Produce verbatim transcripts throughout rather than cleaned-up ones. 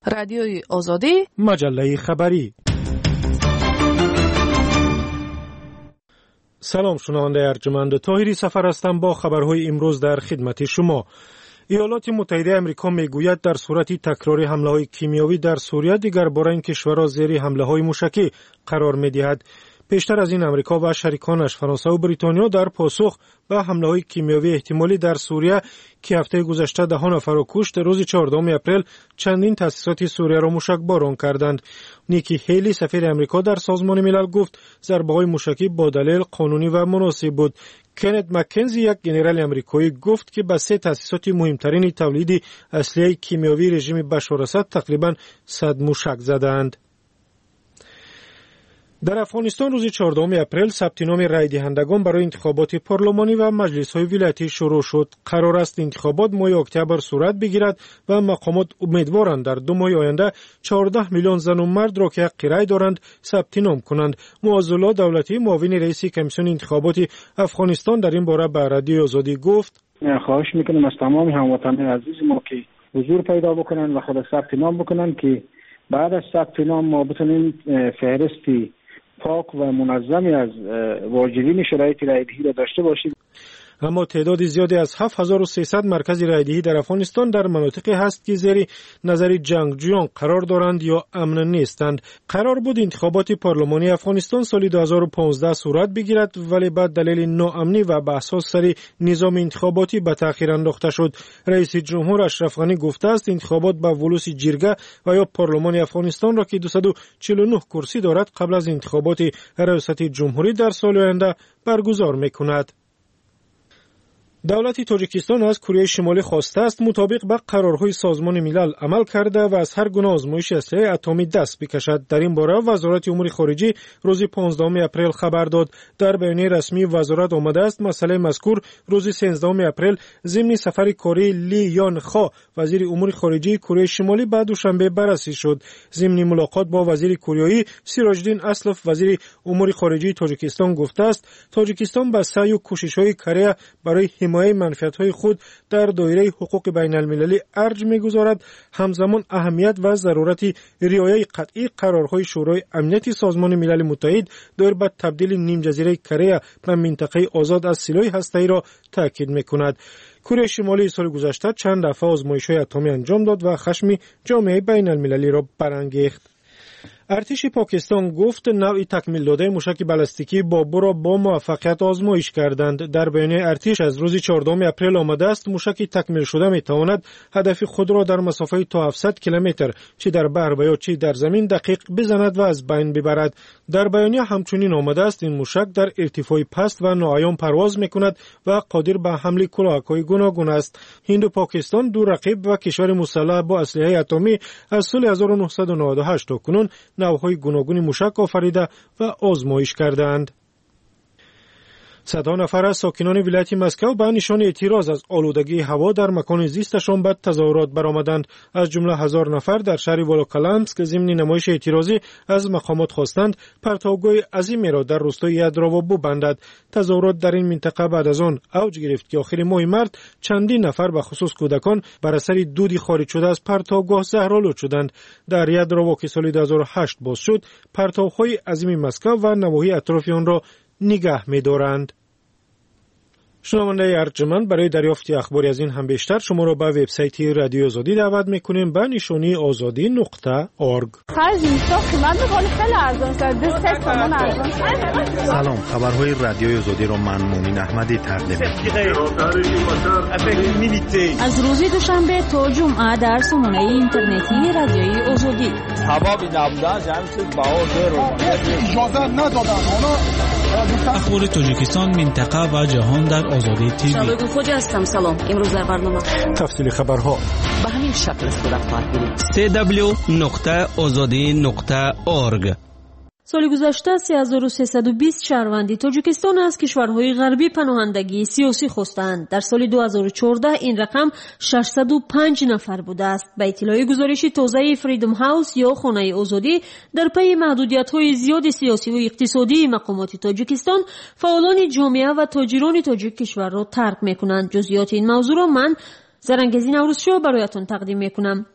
رادیوی آزادی، مجله خبری. سلام شنونده ارجمند، طاهری سفر هستم با خبرهای امروز در خدمت شما. ایالات متحده آمریکا میگوید در صورت تکرار حمله‌های کیمیایی در سوریه دیگر بار این کشورها زیر حمله‌های موشکی قرار می‌دهد. پیشتر از این امریکا و شریکانش فرانسه و بریتانیا در پاسخ به حمله‌های کیمیایی احتمالی در سوریه که هفته گذشته ده نفر را کشت، روز چهاردهم اپریل چندین تأسیسات سوریه را موشکباران کردند. نیکی هیلی سفیر امریکا در سازمان ملل گفت ضربه‌های موشکی با دلیل قانونی و مناسب بود. کنت مکنزی یک ژنرال آمریکایی گفت که به سه تأسیسات مهمترین تولید اسلحه کیمیایی رژیم بشار اسد تقریباً صد موشک زدند. در افغانستان روز چهاردهم اپریل ثبت نام رای دهندگان برای انتخابات پارلمانی و مجلس‌های ولایتی شروع شد. قرار است انتخابات ماه اکتبر صورت بگیرد و مقامات امیدوارند در دو ماه آینده چهارده میلیون زن و مرد را که حق رای دارند ثبت نام کنند. معزالله دولتی معاون رئیس کمیسیون انتخابات افغانستان در این باره به رادیوی آزادی گفت: خواهش میکنم از تمام هموطنان عزیز ما که حضور پیدا بکنن و خود ثبت نام بکنن که بعد از ثبت نام ما بتونیم فهرستی پاک و منظمی از واجدین شرایط رایدهی را داشته باشیم. اما تعداد زیادی از هفت هزار و سیصد مرکز رایدهی در افغانستان در مناطقی هست که زیر نظر جنگجویان قرار دارند یا امن نیستند. قرار بود انتخابات پارلمانی افغانستان سال دو هزار و پانزده صورت بگیرد، ولی بعد دلیل ناامنی و به اساس سر نظام انتخاباتی به تأخیر انداخته شد. رئیس جمهور اشرف غنی گفته است انتخابات به ولوس جرگه و یا پارلمان افغانستان را که دویست و چهل و نه کرسی دارد قبل از انتخابات ریاست جمهوری در سال آینده برگزار میکند. دولت تاجیکستان از کره شمالی خواسته است مطابق به قرارهای سازمان ملل عمل کرده و از هر گونه آزمایش اسلحه اتمی دست بکشد. در این باره وزارت امور خارجه روز پانزدهم اپریل خبر داد. در بیانیه رسمی وزارت آمده است مسئله مذکور روز سیزدهم اپریل ضمن سفر کره لی یان خا وزیر امور خارجه کره شمالی به دوشنبه بررسی شد. ضمن ملاقات با وزیر کوریایی سیراجدین اسلف وزیر امور خارجه تاجیکستان گفته است تاجیکستان به سعی و کوشش‌های کره برای حمایت منفعت‌های خود در دایره حقوق بین المللی ارج می‌گذارد، همزمان اهمیت و ضرورت رعایت قطعی قرارهای شورای امنیت سازمان ملل متحد در به تبدیل نیم جزیره کره به منطقه آزاد از سلاح هسته‌ای را تاکید می‌کند. کره شمالی سال گذشته چند دفعه آزمایش‌های اتمی انجام داد و خشم جامعه بین المللی را برانگیخت. ارتش پاکستان گفت نوع تکمیل داده موشک بالستیکی بابو را با موفقیت آزمایش کردند. در بیانیه ارتش از روز چهاردهم اپریل آمده است موشک تکمیل شده میتواند هدف خود را در مسافت تا هفتصد کیلومتر چه در بحر و یا چه در زمین دقیق بزند و از بین ببرد. در بیانیه همچنین آمده است این موشک در ارتفاع پست و ناعیان پرواز میکند و قادر به حمل کلاهک‌های گوناگون است. هند و پاکستان دو رقیب و کشور مسلح با اسلحه اتمی از سال هزار و نهصد و نود و هشت تا کنون نوع‌های گوناگون موشک آفریده و آزمایش کردند. صدها نفر از ساکنان ولایت مسکو به نشان اعتراض از آلودگی هوا در مکان زیستشان به تظاهرات برآمدند. از جمله هزار نفر در شهر ولوکلمسک ضمن نمایش اعتراضی از مقامات خواستند پرتابگاه عظیمی را در روستای یدراوا ببندد. تظاهرات در این منطقه بعد از آن اوج گرفت که آخر ماه مارس چندین نفر به خصوص کودکان بر اثر دود خارج شده از پرتابگاه زهرآلود شدند. در یدراوا که سال دو هزار و هشت باز شد پرتاب‌های عظیم مسکو و نواحی اطراف آن را نگه می‌دارند. شنونده ارجمند، برای دریافت اخباری از این هم بیشتر شما را به وبسایت رادیو آزادی دعوت می‌کنیم به نشانی آزادی نقطه اورگ. سلام، خبرهای رادیو آزادی را من مومن احمدی تقدیم می‌کنم. از روز دوشنبه تا جمعه در سامانه اینترنتی رادیوی آزادی. سبب نبودن جمعیت باور رو اجازه ندادن. اخبار تاجیکستان، منطقه و جهان در آزادی تیوی. شبگو خوجی هستم. سلام. امروز در برنامه تفصیل خبرها به همین شکل صورت خواهد گرفت. دبلیو دبلیو دبلیو نقطه آزادی نقطه اورگ. سال گذشته سه هزار و سیصد و بیست شهروندی تاجیکستان از کشورهای غربی پناهندگی سیاسی خواستند. در سال دو هزار و چهارده این رقم ششصد و پنج نفر بوده است. به اطلاع گزارش تازه فریدم هاوس یا خانه آزادی، در پی محدودیت‌های زیاد سیاسی و اقتصادی مقامات تاجیکستان، فعالان جامعه و تاجران تاجیک کشور را ترک می‌کنند. جزئیات این موضوع را من زرنگزی نوروزشاه برایتان تقدیم می‌کنم.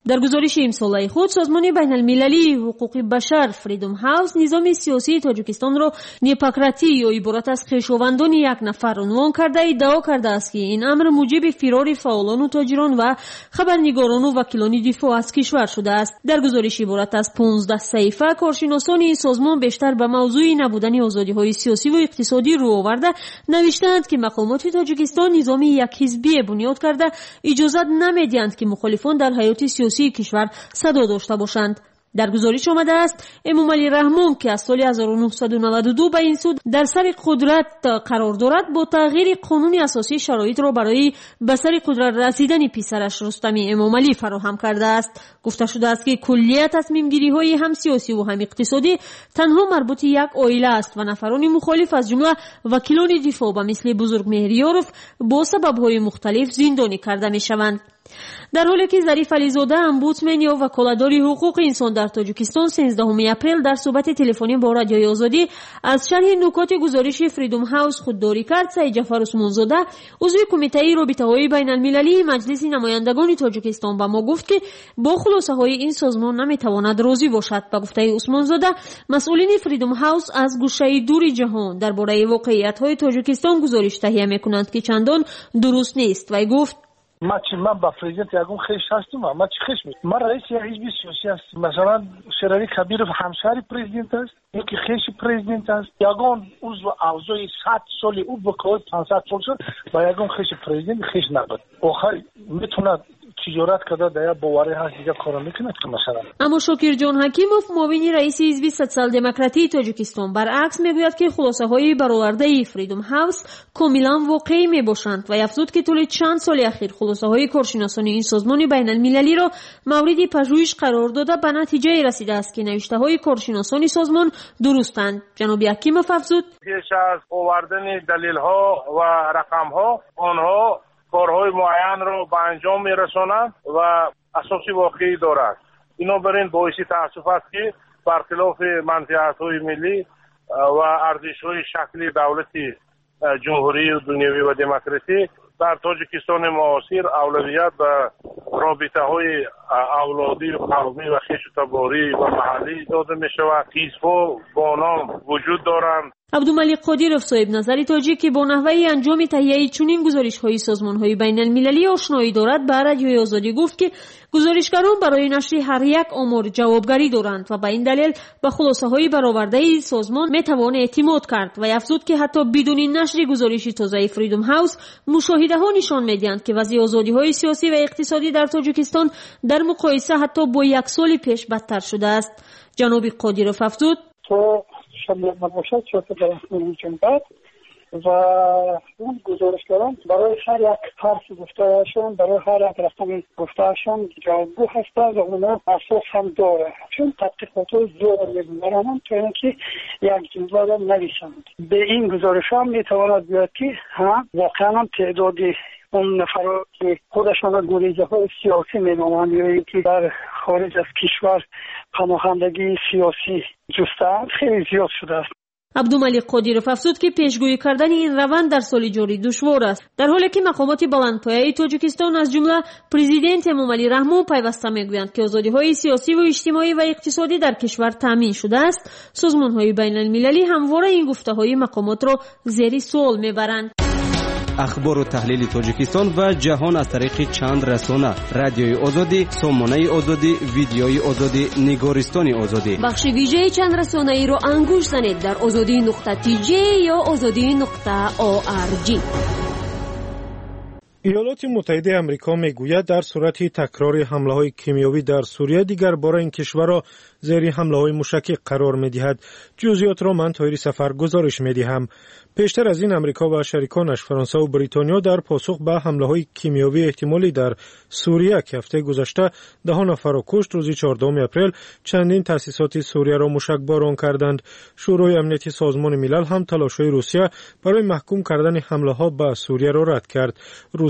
در گزارش امساله خود سازمان بین المللی حقوق بشر فریدم هاوس نظام سیاسی تاجیکستان را نیپاکراتی یا عبارت از خویشاوندان یک نفر عنوان کرده ادعا کرده است که این امر موجب فرار فعالان و تاجران و خبرنگاران و وکیلان دفاع از کشور شده است. در گزارش عبارت از پانزده صفحه کارشناسان این سازمان بیشتر به موضوع نبودن آزادی‌های سیاسی و اقتصادی رو آورده نوشتند که مقامات تاجیکستان نظام یک حزبی بنیاد کرده اجازه نمیدهند که مخالفان در حیات سیاسی کشور صدا داشته باشند. در گزارش آمده است امامعلی رحمون که از سال هزار و نهصد و نود و دو به این سود در سر قدرت قرار دارد با تغییر قانون اساسی شرایط را برای به سر قدرت رسیدن پسرش رستم امامعلی فراهم کرده است. گفته شده است که کلیه تصمیم گیری های هم سیاسی و هم اقتصادی تنها مربوط یک عائله است و نفران مخالف از جمله وکیلان دفاع به مثل بزرگ مهریاروف با سبب های مختلف زندانی کرده می شوند. در حالی که ظریف علیزاده امبودسمن یا وکالتدار حقوق انسان در تاجیکستان سیزدهم اپریل در صحبت تلفنی با رادیوی آزادی از شرح نکات گزارش فریدم هاوس خودداری کرد، سعید جعفر عثمانزاده عضو کمیته رابطه‌های بین المللی مجلس نمایندگان تاجیکستان به ما گفت که با خلاصه های این سازمان نمیتواند راضی باشد. به گفته عثمانزاده مسئولین فریدم هاوس از گوشه دور جهان درباره واقعیت های تاجیکستان گزارش تهیه میکنند که چندان درست نیست و گفت ما چی من با پرزیدنت یگون خیش هستم ما چی خیش می ما رئیس یک حزب سیاسی هستم مثلا شراری کبیرов همسر پرزیدنت است یکی خیش پرزیدنت است یگون عضو اعضای صد سال او بکوت پانصد سال شد و یگون خیش پرزیدنت خیش نبود آخر میتونه تجارت کرده در باوری هست دیگه کار میکنه که مثلا. اما شاکر جان حکیموف معاون رئیس حزب سوسیال دموکراتی تاجیکستان برعکس میگوید که خلاصه های برآورده فریدم هاوس کاملا واقعی میباشند و افزود که طول چند سال اخیر خلاصه های کارشناسان این سازمان بین المللی را مورد پژوهش قرار داده به نتیجه رسیده است که نوشته های کارشناسان سازمان درستند. جناب حکیموف افزود پیش از آوردن دلیل ها و رقم ها آنها کارهای معین را به انجام میرسانند و اساسی واقعی دارد. اینا برین باعث تاسف است که برخلاف منفعت‌های ملی و ارزش‌های شکلی دولت جمهوری و دنیوی و دموکراسی در تاجیکستان معاصر اولویت به رابطه‌های اولادی و قومی و خویشتباری و محلی داده می‌شود. حزب‌ها با نام وجود دارند. عبدالملک قادیروف صاحب نظر تاجیک که با نحوه انجام تهیه چنین گزارش‌های سازمان‌های بین المللی آشنایی دارد به رادیوی آزادی گفت که گزارشگران برای نشر هر یک آمار جوابگری دارند و به این دلیل به خلاصه‌های برآورده سازمان می‌توان اعتماد کرد و افزود که حتی بدون نشر گزارش تازه فریدم هاوس مشاهده‌ها نشان می‌دهند که وضع آزادی‌های سیاسی و اقتصادی در تاجیکستان در مقایسه حتی با یک سال پیش بدتر شده است. جناب قادیروف افزود تو شامل نباشد شد در ممکن بعد و اون گزارشگران برای هر یک حرف گفتهشون برای هر یک رقم گفتهشون جوابگو هستند و اونا اساس هم داره چون تحقیقات زیاد می‌گذارند تا اینکه یک جمله را نویسند. به این گزارش هم میتواند بیاد که ها واقعا تعدادی اون نفرات که خودشان را گریزه های سیاسی مینامند یا اینکه در خارج از کشور پناهندگی سیاسی جستند خیلی زیاد شده است. عبدالملک قادیروف افزود که پیشگویی کردن این روند در سال جاری دشوار است، در حالی که مقامات بلندپایه تاجیکستان از جمله پرزیدنت امامعلی رحمون پیوسته میگویند که آزادی‌های سیاسی و اجتماعی و اقتصادی در کشور تامین شده است. سازمان‌های بین المللی همواره این گفته‌های مقامات را زیر سوال میبرند. اخبار و تحلیل تاجیکستان و جهان از طریق چند رسانه: رادیوی آزادی، سامانه آزادی، ویدیوی آزادی، نگارستان آزادی. بخش ویژه چند رسانه ای رو انگوش زنید در آزادی نقطه تی جی یا آزادی نقطه او آر جی. ایالات متحده آمریکا میگوید در صورت تکرار حمله‌های کیمیایی در سوریه دیگر بار این کشور را زیر حمله‌های موشکی قرار می‌دهد. جزئیات را من طاهری سفر گزارش می‌دهم. پیشتر از این امریکا و شریکانش فرانسه و بریتانیا در پاسخ به حمله‌های کیمیایی احتمالی در سوریه که هفته گذشته ده نفر را کشت روز چهاردهم اپریل چندین تأسیسات سوریه را موشکباران کردند. شورای امنیتی سازمان ملل هم تلاش‌های روسیه برای محکوم کردن حمله‌ها به سوریه را رد کرد. روسیه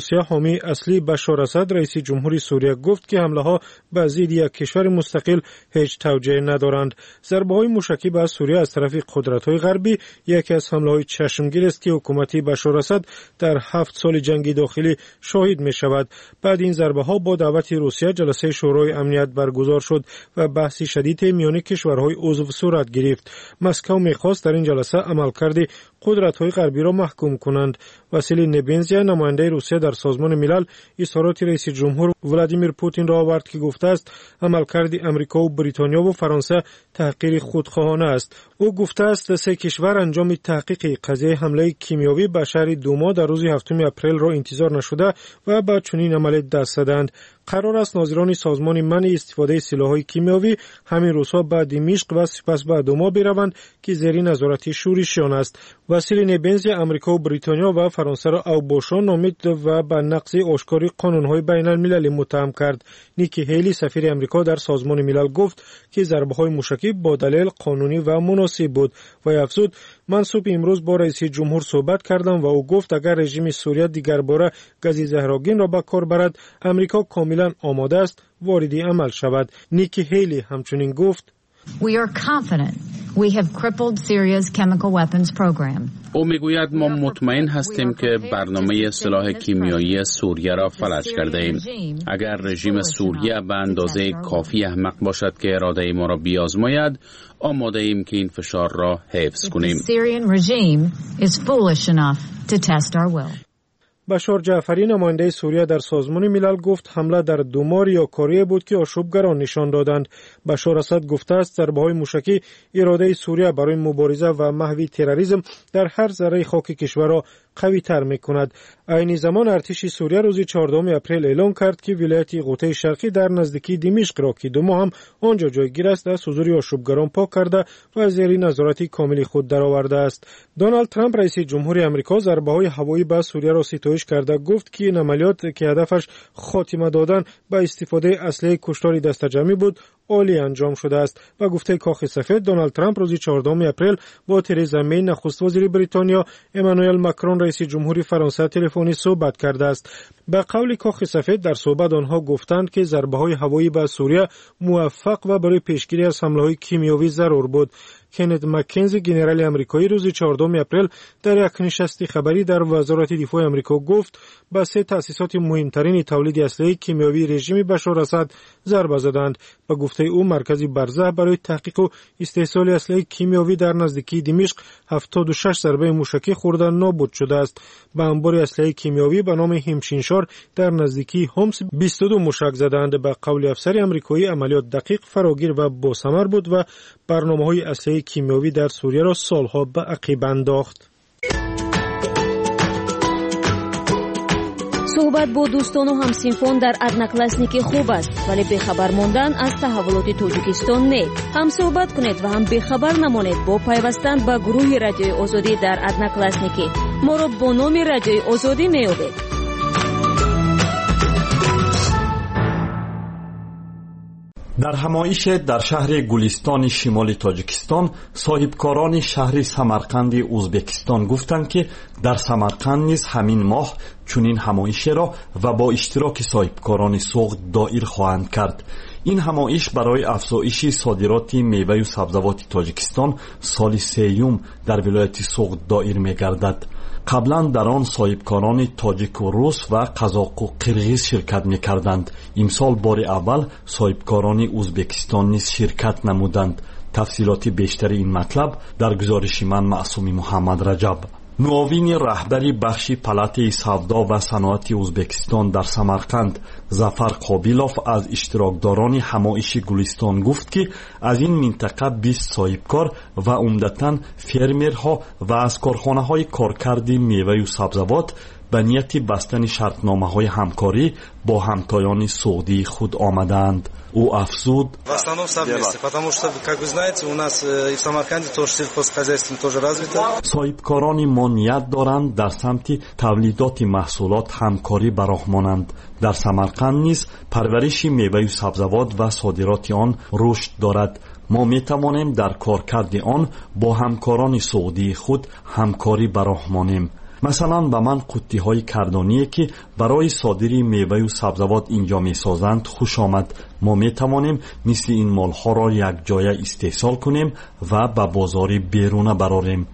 روسیه حامی اصلی بشار اسد رئیس جمهوری سوریه گفت که حمله ها به ضد یک کشور مستقل هیچ توجیه ندارند. ضربه های موشکی به سوریه از طرف قدرت های غربی یکی از حمله های چشمگیر است که حکومت بشار اسد در هفت سال جنگ داخلی شاهد می شود. بعد این ضربه ها با دعوت روسیه جلسه شورای امنیت برگزار شد و بحث شدید میان کشورهای عضو صورت گرفت. مسکو می‌خواست در این جلسه عملکرد قدرت‌های غربی را محکوم کنند. واسیلی نبنزیا نماینده روسیه در سازمان ملل اظهارات رئیس جمهور ولادیمیر پوتین را آورد که گفته است عملکرد امریکا و بریتانیا و فرانسه تحقیر خودخواهانه است. او گفته است سه کشور انجام تحقیق قضیه حمله کیمیایی به شهر دوما در روز هفتم اپریل را انتظار نشده و به چنین عملی دست زدند. قرار است ناظران سازمان منع استفاده سلاح‌های کیمیایی همین روزها به دمشق و سپس به دوما بروند که زیر نظارت شورشیان است. وسیل نبنزی امریکا و بریتانیا و فرانسه را اوباشان نامید و به نقض آشکار قانون‌های بین‌المللی متهم کرد. نیکی هیلی سفیر امریکا در سازمان ملل گفت که ضربه‌های موشکی با دلیل قانونی و مناسب بود و افزود من صبح امروز با رئیس جمهور صحبت کردم و او گفت اگر رژیم سوریه دیگر باره گاز زهرآگین را به کار برد امریکا کاملا آماده است وارد عمل شود. نیکی هیلی همچنین گفت We are confident we have crippled Syria's chemical weapons program. او میگوید ما مطمئن هستیم که برنامه سلاح کیمیایی سوریه را فلج کرده ایم. اگر رژیم سوریه به اندازه کافی احمق باشد که اراده ما را بیازماید، آماده ایم که این فشار را حفظ کنیم. بشار جعفری نماینده سوریه در سازمان ملل گفت حمله در دوما ریاکاری بود که آشوبگران نشان دادند. بشار اسد گفته است ضربه‌های موشکی اراده سوریه برای مبارزه و محو تروریسم در هر ذره خاک کشور را قوی تر می کند. عین زمان ارتش سوریه روز چهاردهم اپریل اعلام کرد که ولایت غوطه شرقی در نزدیکی دمشق را که دوما هم آنجا جایگیر است از حضور آشوبگران پاک کرده و زیر نظارت کامل خود درآورده است. دونالد ترامپ رئیس جمهوری آمریکا ضربه‌های هوایی به سوریه را ستایش کرده گفت که این عملیات که هدفش خاتمه دادن به استفاده اسلحه کشتار دسته‌جمعی بود عالی انجام شده است. و گفته کاخ سفید دونالد ترامپ روز چهاردهم اپریل با ترزا می نخست وزیر بریتانیا، امانوئل ماکرون رئیس جمهوری فرانسه تلفنی صحبت کرده است. به قول کاخ سفید در صحبت آنها گفتند که ضربه‌های هوایی به سوریه موفق و برای پیشگیری از حمله‌های کیمیایی ضرور بود. کنت مکنزی ژنرال آمریکایی روز چهاردهم اپریل در یک نشست خبری در وزارت دفاع آمریکا گفت به سه تأسیسات مهمترین تولید اسلحه کیمیایی رژیم بشار اسد ضربه زدند. و گفته او مرکز برزه برای تحقیق و استحصال اسلحه کیمیایی در نزدیکی دمشق هفتاد و شش ضربه موشکی خورده نابود شده است. به انبار اسلحه کیمیایی به نام همشینشار در نزدیکی هومس بیست و دو موشک زدند. به قول افسر آمریکایی عملیات دقیق، فراگیر و باثمر بود و برنامه‌های اسلحه کیمیایی در سوریه را سالها به عقب انداخت. صحبت با دوستان و همسینفان در ادناکلاسنیکی خوب است، ولی بخبر ماندن از تحولات تاجیکستان نه. هم صحبت کنید و هم بخبر نمانید با پیوستن به گروه رادیوی آزادی در ادناکلاسنیکی. ما را با نام رادیوی آزادی میابید. در همایش در شهر گلستان شمال تاجیکستان صاحبکاران شهر سمرقند ازبکستان گفتند که در سمرقند نیز همین ماه چنین همایش را و با اشتراک صاحبکاران سوق دایر خواهند کرد. این همایش برای افزایش صادرات میوه و سبزوات تاجیکستان سال سیوم در ولایت سوق دایر می‌گردد. قبلا در آن صاحبکاران تاجیک و روس و قزاق و قرغیز شرکت می‌کردند. امسال بار اول صاحبکاران ازبکستان نیز شرکت نمودند. تفصیلات بیشتری این مطلب در گزارش من معصوم محمد رجب. معاون رهبری بخش پالات سودا و صنعت ازبکستان در سمرقند ظفر قابیلوف از اشتراکداران همایش گلستان گفت که از این منطقه بیست صاحبکار و عمدتاً فرمرها و از کارخانه‌های کارکرد میوه و سبزوات به نیت بستن شرطنامه‌های همکاری با همتایان سعودی خود آمدند. او افزود صاحبکاران ما نیت دارند در سمت تولیدات محصولات همکاری براهمانند. در سمرقند نیز پرورش میوه و سبزوات و صادرات آن رشد دارد. ما می توانیم در کارکرد آن با همکاران سعودی خود همکاری براهمانیم. مثلا به من قوطی های کردانی که برای صادری میوه و سبزوات اینجا می سازند خوش آمد. ما می توانیم مثل این مال ها را یک جای استحصال کنیم و به بازار بیرون براریم.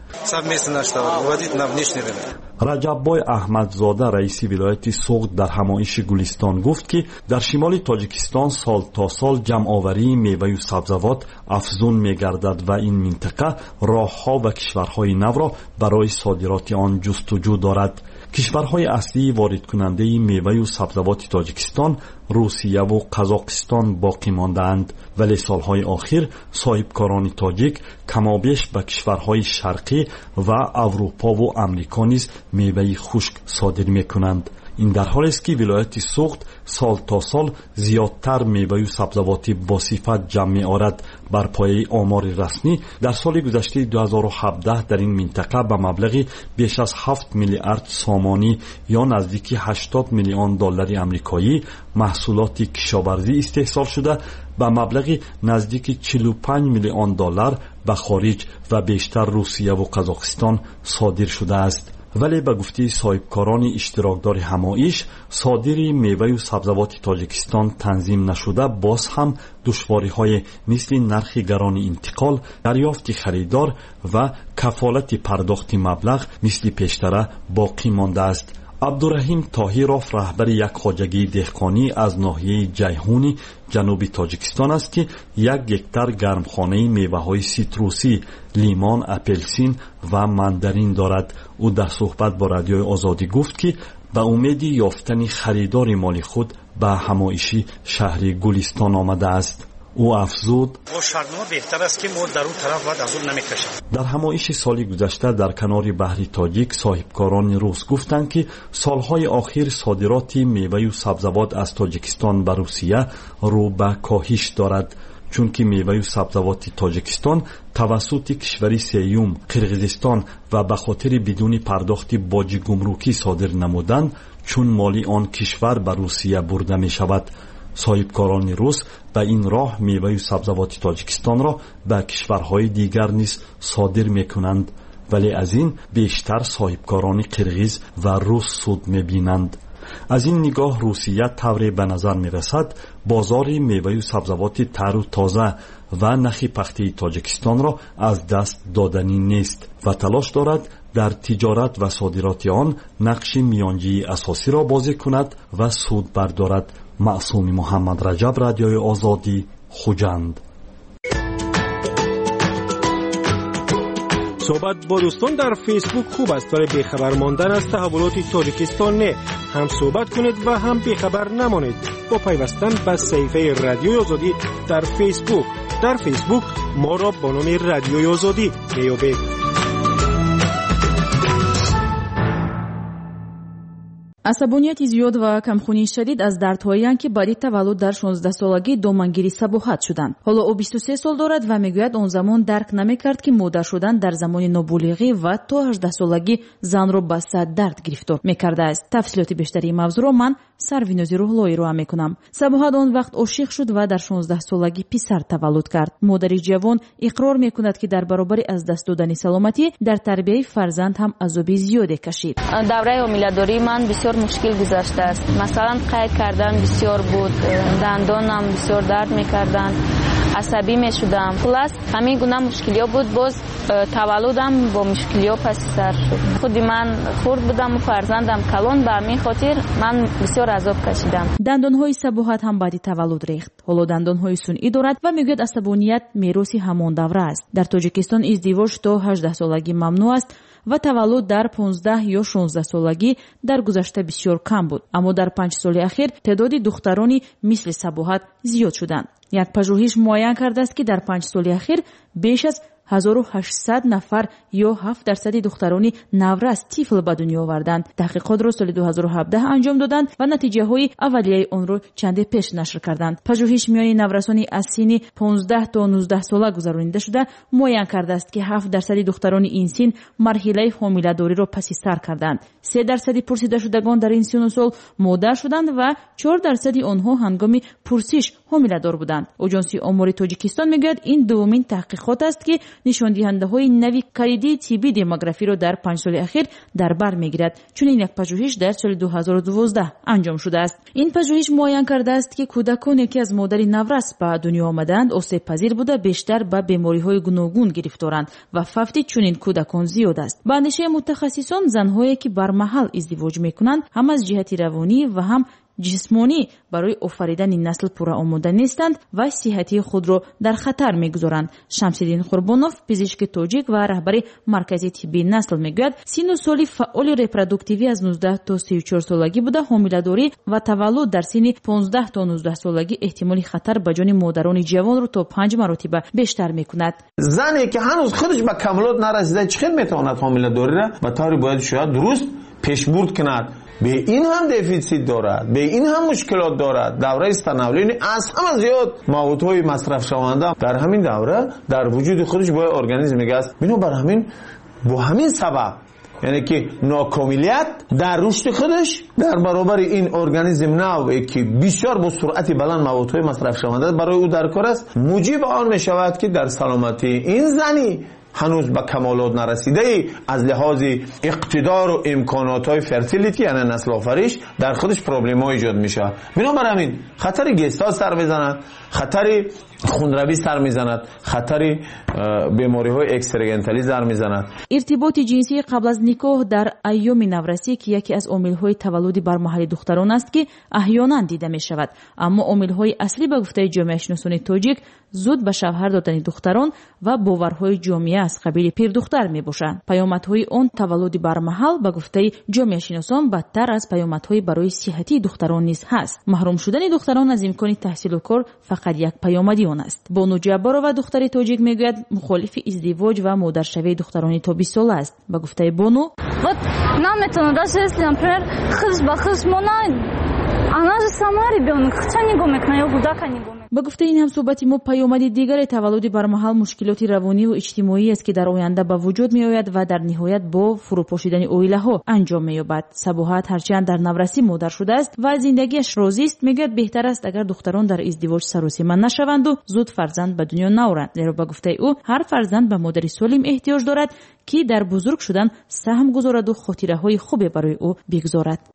رجببای احمدزاده رئیس ولایت سوغد در همایش گلستان گفت که در شمال تاجیکستان سال تا سال جمع آوری میوه و سبزوات افزون می گردد و این منطقه راه ها و کشورهای نو را برای صادرات آن جستجو دارد. کشورهای اصلی وارد کننده میوه و سبزوات تاجیکستان روسیه و قزاقستان باقی مانده‌اند، ولی سالهای اخیر صاحبکاران تاجیک کمابیش به کشورهای شرقی و اروپا و امریکا نیز میوه خشک صادر میکنند. این در حالی است که ولایت سوغد سال تا سال زیادتر میوه و سبزوات با صفت جمع می‌آورد. بر پایه آمار رسمی در سال گذشته دو هزار و هفده در این منطقه به مبلغ بیش از هفت میلیارد سامانی یا نزدیک هشتاد میلیون دلار آمریکایی محصولات کشاورزی استحصال شده، به مبلغ نزدیک چهل و پنج میلیون دلار به خارج و بیشتر روسیه و قزاقستان صادر شده است. ولی به گفته صاحبکاران اشتراکدار همایش صادری میوه و سبزوات تاجیکستان تنظیم نشده باز هم دشواری‌های مثل نرخ گران انتقال، دریافت خریدار و کفالت پرداخت مبلغ مثل پیشتر باقی مانده است. عبدالرحیم طاهیروف رهبر یک خواجگی دهقانی از ناحیه جیهونی جنوبی تاجیکستان است که یک هکتار گرمخانه میوه‌های سیتروسی، لیمان، اپلسین و ماندارین دارد. او در صحبت با رادیوی آزادی گفت که به امید یافتن خریدار مال خود به همایشی شهر گلستان آمده است. او افزود بهتر است که ما در اون طرف وقت از اون نمیکشیم. در همایش سالی گذشته در کنار بحر تاجیک صاحبکاران روس گفتند که سالهای اخیر صادرات میوه و سبزوات از تاجیکستان به روسیه رو به کاهش دارد، چون که میوه و سبزوات تاجیکستان توسط کشوری سیوم قرقیزستان و به خاطر بدون پرداخت باج گمرکی صادر نمودند، چون مالی آن کشور به روسیه برده می شود. صاحبکاران روس به این راه میوه و سبزوات تاجیکستان را به کشورهای دیگر نیز صادر میکنند، ولی از این بیشتر صاحبکاران قرقیز و روس سود میبینند. از این نگاه روسیه طوری به نظر میرسد بازار میوه و سبزوات تر و تازه و نخ پخته تاجیکستان را از دست دادنی نیست و تلاش دارد در تجارت و صادرات آن نقش میانجی اساسی را بازی کند و سود بردارد. معصوم محمد رجب، رادیوی آزادی، خوجند. صحبت با دوستان در فیسبوک خوب است، ولی بیخبر ماندن از تحولات تاجیکستان نه. هم صحبت کنید و هم بیخبر نمانید با پیوستن به صفحه رادیوی آزادی در فیسبوک. در فیسبوک ما را با نام رادیوی آزادی بیابید. عصبانیت زیاد و کمخونی شدید از дардҳоянд ки баъди таваллуд дар шонздаҳсолагӣ домангири сабоҳат шуданд. ҳоло ӯ бисту се сол дорад ва мегӯяд он замон дарк намекард ки модар шудан дар замони нобулиғӣ ва то ҳаждаҳсолагӣ занро ба сад дард гирифтор мекардааст. тафсилоти бештари мавзӯъро ман сарвинози рӯҳлоӣ роа мекунам. сабоҳат он вақт ошиқ шуд ва дар шонздаҳсолагӣ писар таваллуд кард. модари ҷавон иқрор мекунад ки дар баробари аз даст додани саломатӣ дар тарбияи фарзанд ҳам азоби зиёде кашид. давраи ҳомиладории ман бисёр мушкил гузаштааст. масалан қай кардан бисёр буд, дандонам бисёр дард мекарданд, асабӣ мешудам. хулас ҳамин гуна мушкилиҳо буд. боз таваллудам бо мушкилиҳо паси сар шуд. худи ман хурд будам ва фарзандам калон, ба ҳамин хотир ман бисёр азоб кашидам. дандонҳои сабоҳат ҳам баъди таваллуд рехт. ҳоло дандонҳои сунъӣ дорад ва мегӯяд асабоният мероси ҳамон давра аст. дар тоҷикистон издивоҷ то ҳаждаҳсолагӣ мамнӯъ аст ва таваллуд дар понздаҳ ё шонздаҳсолагӣ дар гузашта бисёр кам буд. аммо дар панҷ соли ахир теъдоди духтарони мисли сабоҳат зиёд шуданд. як пажӯҳиш муайян кардааст ки дар панҷ соли ахир беш аз ҳазору ҳаштсад нафар ё ҳафт дарсади духтарони наврас тифл ба дунё оварданд. таҳқиқотро соли ду ҳазору ҳабдаҳ анҷом доданд ва натиҷаҳои аввалияи онро чанде пеш нашр карданд. пажӯҳиш миёни наврасони аз синни понздаҳ то нуздаҳ сола гузаронида шуда муайян кардааст ки ҳафт дарсади духтарони ин син марҳилаи ҳомиладориро паси сар карданд. се дарсади пурсидашудагон дар ин сину сол модар шуданд ва чор дарсади онҳо ҳангоми пурсиш ҳомиладор буданд. оҷонси омори тоҷикистон мегӯяд ин дуввумин таҳқиқот аст ки نشان دهنده های نوی کلیدی تیبی دموگرافی را در پنج سال اخیر در بر میگیرد. چون این یک پژوهش در سال دو هزار و دوازده انجام شده است. این پژوهش معین کرده است که کودکانی که از مادر نورس به دنیا آمدند آسیب پذیر بوده بیشتر به بیماری های گوناگون گرفتارند و فقط چنین کودکان زیاد است. به اندیشه متخصصان زنهایی که بر محل ازدواج میکنند هم از جهت روانی و هم جسمانی برای آفریدن نسل پورا آماده نیستند و صحتی خود را در خطر میگذارند. شمس‌الدین قربانوف پزشک تاجیک و رهبر مرکز طبی نسل میگوید سن و سال فعال رپرودوکتیوی از نوزده تا سی و چهار سالگی بوده حامله‌داری و تولد در سن پانزده تا نوزده سالگی احتمال خطر به جان مادران جوان را تا پنج مرتبه بیشتر میکند. زنی که هنوز خودش به کمالات نرسیده چقدر میتواند حامله‌داری را به طور باید شاید درست پیشبرد کند؟ به این هم دفیسیت دارد، به این هم مشکلات دارد. دوره استنولی از همه زیاد موادهای مصرف شونده در همین دوره در وجود خودش با ارگانیسم میگست. بنابر همین با همین سبب یعنی که ناکاملیت در رشد خودش در برابر این ارگانیسم نوعی که بسیار با سرعت بلند موادهای مصرف شونده برای او در کار است، موجب آن می شود که در سلامتی این زنی هنوز به کمالات نرسیده ای از لحاظ اقتدار و امکانات های فرتیلیتی یعنی نسل آفریش در خودش پروبلم ها ایجاد میشه. بنابر همین خطر گستاز سر میزند، خطر خونروی سر میزند، خطر بیماری های اکسترگنتالی سر میزند. ارتباط جنسی قبل از نکاح در ایام نورسی که یکی از عامل های تولد بر محل دختران است که احیانا دیده می شود، اما عامل های اصلی به گفته جامعه شناسان تاجیک زود به شوهر دادن دختران و باورهای جامعه از قبیل پیر دختر می باشند. پیامدهای آن تولد بر محل به گفته جامعه شناسان بدتر از پیامدهای برای صحتی دختران نیز هست. محروم شدن دختران از امکان تحصیل و کار فقط یک پیامدی آن است. بانو جبارова دختر تاجیک میگوید مخالف ازدواج و مادرشوی دختران تا بیست ساله است. به گفته بانو вот нам это даже если например хыз ба хыз мона она же сама ребенок хотя не гомек на его куда не гомек. با گفته این هم صحبت ما پیامد دیگر تولد بر محل مشکلات روانی و اجتماعی است که در آینده به وجود می آید و در نهایت با فروپاشیدن عائله ها انجام می یابد. صباحت هرچند در نورسی مادر شده است و زندگیش راضی است، میگوید بهتر است اگر دختران در ازدواج سر و سیمن نشوند و زود فرزند به دنیا نآورند. زیرا با گفته او هر فرزند به مادری سالم احتیاج دارد که در بزرگ شدن سهم گذارد و خاطره های خوبی برای او بگذارد.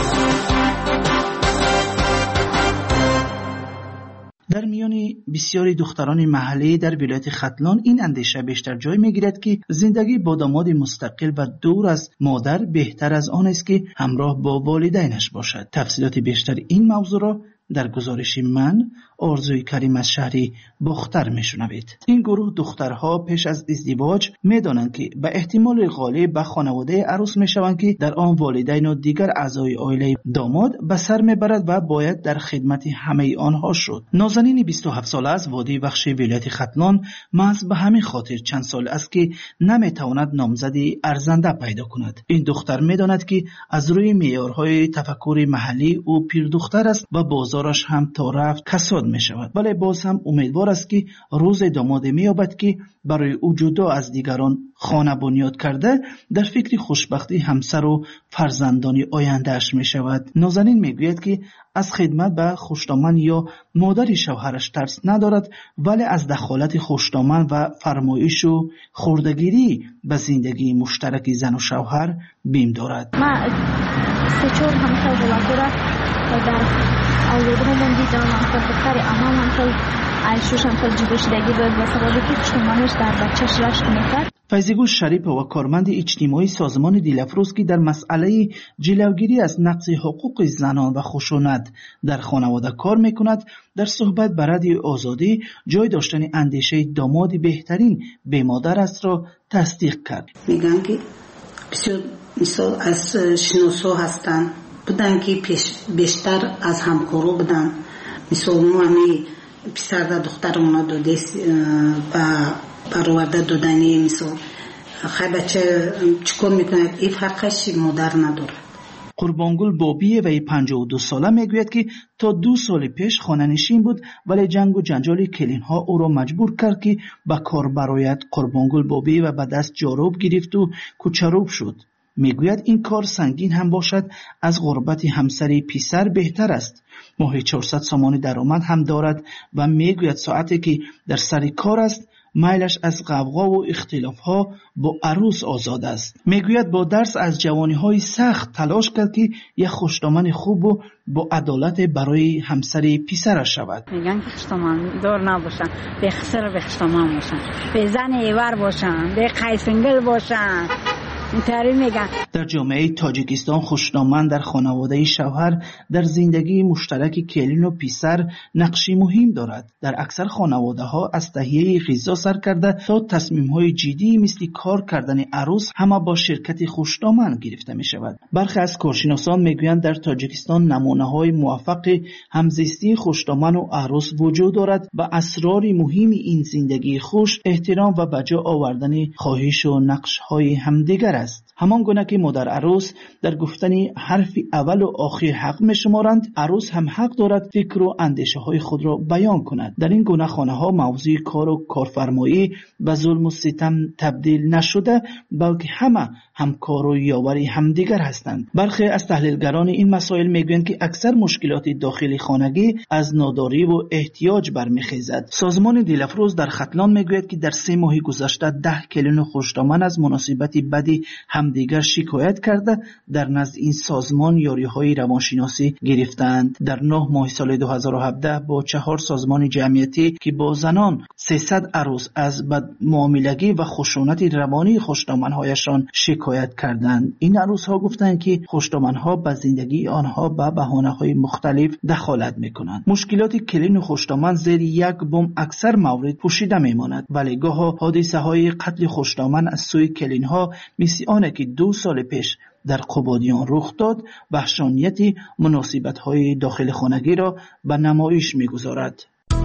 در میان بسیاری دختران محلی در ولایت ختلان این اندیشه بیشتر جای میگیرد که زندگی با داماد مستقل و دور از مادر بهتر از آن است که همراه با والدینش باشد. تفصیلات بیشتر این موضوع را در گزارش من آرزوی کریم از شهری باختر میشنوید. این گروه دخترها پیش از ازدواج میدانند که به احتمال غالب به خانواده عروس میشوند که در آن والدین و دیگر اعضای عائله داماد به سر میبرد و باید در خدمت همه آنها شد. نازنین بیست و هفت ساله از وادی بخش ولایت ختلان محض به همین خاطر چند سال است که نمیتواند نامزدی ارزنده پیدا کند. این دختر میداند که از روی معیارهای تفکر محلی او پیر دختر است و بازارش هم تا رفت کساد می شود، ولی باز هم امیدوار است که روز داماد می یابد که برای او جدا از دیگران خانه بنیاد کرده در فکر خوشبختی همسر و فرزندان آینده‌اش می شود. نازنین می گوید که از خدمت به خوشدامن یا مادر شوهرش ترس ندارد، ولی از دخالت خوشدامن و فرمایش و خردگیری به زندگی مشترک زن و شوهر بیم دارد. من سه چهار همسر بلندورا در اولادمون دیدم همسر دختر اما همسر عیشوش همسر جیبوشیدگی باید به سبب که خوشدامنش در بچهش رشد میکرد. فیضیگل شریف و کارمند اجتماعی سازمان دیلافروز که در مسئله جلوگیری از نقض حقوق زنان و خشونت در خانواده کار میکند در صحبت با رادیو آزادی جای داشتن اندیشه داماد بهترین به مادر است را تصدیق کرد. میگن که بسیار مثال از شناسا هستند بودن که بیشتر از همکارو بودن، مثال ما همی پسر و دخترمونا داده و برآورده دادنی مثال خیلی بچه چکار میکنه این فرقش مادر ندارد. قربانگل بابی و پنجاه و دو ساله میگوید که تا دو سال پیش خانه‌نشین بود، ولی جنگ و جنجال کلین‌ها او را مجبور کرد که به کار برآید. قربانگل بابی و به دست جاروب گرفت و کوچروب شد. میگوید این کار سنگین هم باشد از غربت همسر پسر بهتر است. ماهی چهارصد سامان درآمد هم دارد و میگوید ساعتی که در سر کار است میلش از غوغا و اختلاف ها با عروس آزاد است. میگوید با درس از جوانی های سخت تلاش کرد که یک خوشدامن خوب و با عدالت برای همسر پسرش شود. میگن که خوشدامن دار نباشن، به خسر به خوشدامن باشن، به زن ایور باشن، به قیسنگل باشن. در جامعه تاجیکستان خوشنامن در خانواده شوهر در زندگی مشترک کلین و پسر نقشی مهم دارد. در اکثر خانواده ها از تهیه غذا سر کرده تا تصمیم های جدی مثل کار کردن عروس همه با شرکت خوشنامن گرفته می شود. برخی از کارشناسان میگویند در تاجیکستان نمونه های موفق همزیستی خوشنامن و عروس وجود دارد و اسرار مهم این زندگی خوش احترام و بجا آوردن خواهش و نقش های همدیگر است. همان گونه که مادر عروس در گفتن حرف اول و آخر حق می شمارند، عروس هم حق دارد فکر و اندیشه های خود را بیان کند. در این گونه خانه ها موضوع کار و کارفرمایی به ظلم و ستم تبدیل نشده، بلکه همه همکار و یاور همدیگر هستند. برخی از تحلیلگران این مسائل میگویند که اکثر مشکلات داخلی خانگی از ناداری و احتیاج برمیخیزد. سازمان دلفروز در ختلان میگوید که در سه ماه گذشته ده کلین خوشدامن از مناسبت بدی همدیگر شکایت کرده در نزد این سازمان یاری‌های روانشناسی گرفتند. در نه ماه سال دو هزار و هفده با چهار سازمان جمعیتی که با زنان سیصد عروس از بدمعاملگی و خشونت روانی خوشدامن‌هایشان شکایت کردند. این عروس‌ها گفتند که خوشدامن‌ها به زندگی آنها به بهانه‌های مختلف دخالت می‌کنند. مشکلات کلین و خوشدامن زیر یک بم اکثر مورد پوشیده می‌ماند، ولی گاه حادثه‌های قتل خوشدامن از سوی کلین‌ها مثل آنه که دو سال پیش در قبادیان رخ داد وحشانیت مناسبت‌های داخل خانگی را به نمایش می‌گذارد.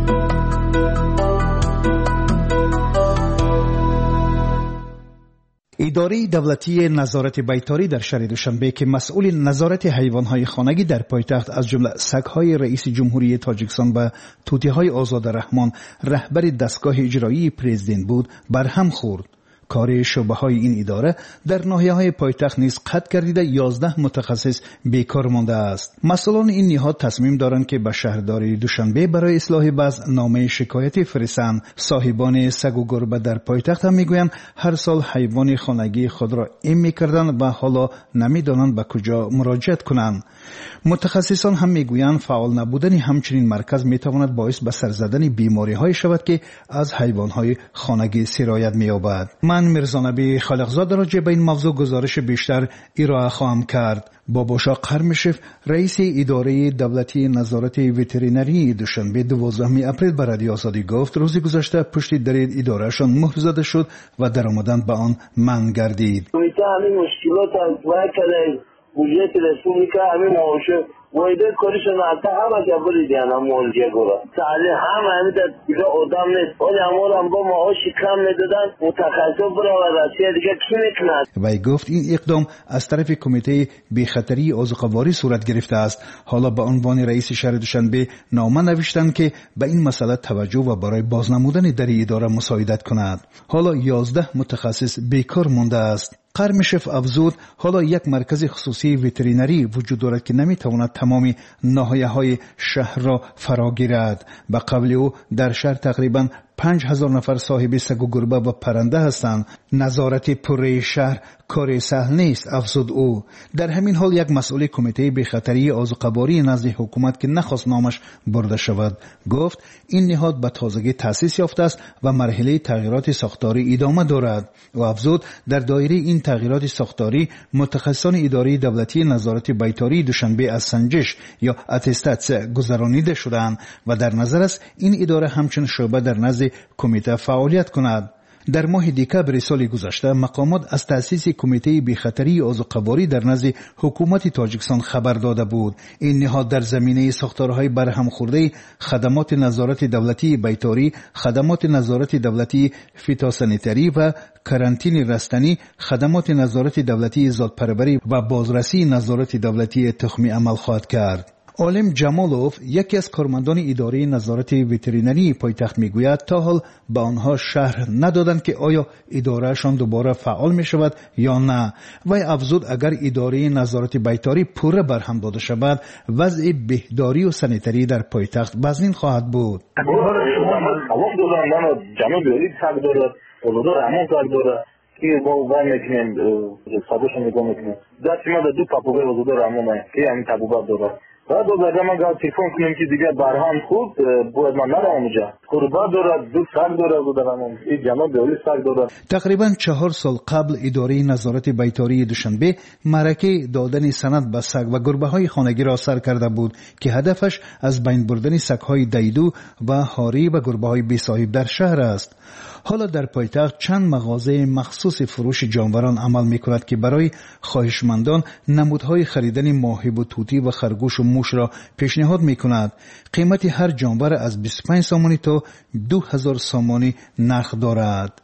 اداره دولتی نظارت بیطاری در شهر دوشنبه که مسئول نظارت حیوانات خانگی در پایتخت از جمله سگ‌های رئیس جمهوری تاجیکستان و طوطی‌های آزاد رحمان رهبر دستگاه اجرایی پرزیدنت بود برهم خورد. کار شعبه‌های این اداره در ناحیه‌های پایتخت نیز قطع گردیده یازده متخصص بیکار مانده است. مسئولان این نهاد تصمیم دارند که به شهرداری دوشنبه برای اصلاح وضع نامه شکایتی فرستند. صاحبان سگ و گربه در پایتخت هم میگویند هر سال حیوان خانگی خود را ایم می‌کردند و حالا نمی‌دانند به کجا مراجعت کنند. متخصصان هم میگویند فعال نبودن همچنین مرکز میتواند باعث به سر زدن بیماری‌های شود که از حیوانات خانگی سرایت می‌یابد. من میرزانبی خالقزاده راجع به این موضوع گزارش بیشتر ارائه خواهم کرد. باباشا قرمشف رئیس اداره دولتی نظارت وترینری دوشنبه دوازدهم اپریل به رادیو آزادی گفت روز گذشته پشت در ادارهشان مهر زده شد و درآمدن به آن منع گردید. کمیته همین مشکلات از وکیل بودجه رسومیکا همین معاشه وایده کارشون حتی همه جبری دیانا مولجه گورا سالی هم همین در دیگه آدم نیست ولی امور هم با معاشی کم میدادن متخصص برا و رسیه دیگه کی میکند. وی گفت این اقدام از طرف کمیته بیخطری آذوقه‌واری صورت گرفته است. حالا به عنوان رئیس شهر دوشنبه نامه نوشتند که به این مسئله توجه و برای بازنمودن در اداره مساعدت کند. حالا یازده متخصص بیکار مانده است. قرمشف افزود حالا یک مرکز خصوصی وترینری وجود دارد که نمیتواند تمام ناحیه‌های شهر را فرا گیرد. به قول او در شهر تقریباً پنج هزار نفر صاحب سگ و گربه و پرنده هستند. نظارت پره شهر کار سهل نیست، افزود او. در همین حال یک مسئول کمیته بیخطری آذوقه‌واری نزد حکومت که نخواست نامش برده شود گفت این نهاد به تازگی تأسیس یافته است و مرحله تغییرات ساختاری ادامه دارد. و افزود در دایره این تغییرات ساختاری متخصصان اداره دولتی نظارت بیطاری دوشنبه از سنجش یا اتستات گذرانیده شدند و در نظر است این اداره همچون شعبه در نزد کمیته فعالیت کند. در ماه دکبر سال گذشته مقامات از تأسیس کمیته بیخطری آذوقه‌واری در نزد حکومت تاجیکستان خبر داده بود. این نهاد در زمینه ساختارهای برهم خورده خدمات نظارت دولتی بیطاری، خدمات نظارت دولتی فیتوسانیتری و کرانتین رستنی، خدمات نظارت دولتی زادپروری و بازرسی نظارت دولتی تخمی عمل خواهد کرد. عالم جمالوف یکی از کارمندان اداره نظارت وترینری پایتخت میگوید تا حال به آنها شرح ندادند که آیا ادارهشان دوباره فعال می شود یا نه. وی افزود اگر اداره نظارت بیطاری پوره برهم داده شود وضع بهداری و سانیتری در پایتخت وزین خواهد بود. که با وای میکنیم سادش نگاه میکنیم دستی ما دو پاپوگای وزوده رامون هست که همین تبوبات داره بعد دو زده ما گاه تیفون کنیم که دیگه برهان خوب باید من نرم اونجا قربا داره دو سگ داره وزوده رامون این جمع بیولی سگ داره. تقریبا چهار سال قبل اداره نظارت بیطاری دوشنبه معرکه دادن سند به سگ و گربه های خانگی را سر کرده بود که هدفش از بین بردن سگ های دیدو و هاری و گربه های بی صاحب در شهر است. حالا در پایتخت چند مغازه مخصوص فروش جانوران عمل می‌کند که برای خواهشمندان نمودهای خریدن ماهی و طوطی و خرگوش و موش را پیشنهاد می‌کند. قیمت هر جانور از بیست و پنج سامانی تا دو هزار سامانی نرخ دارد.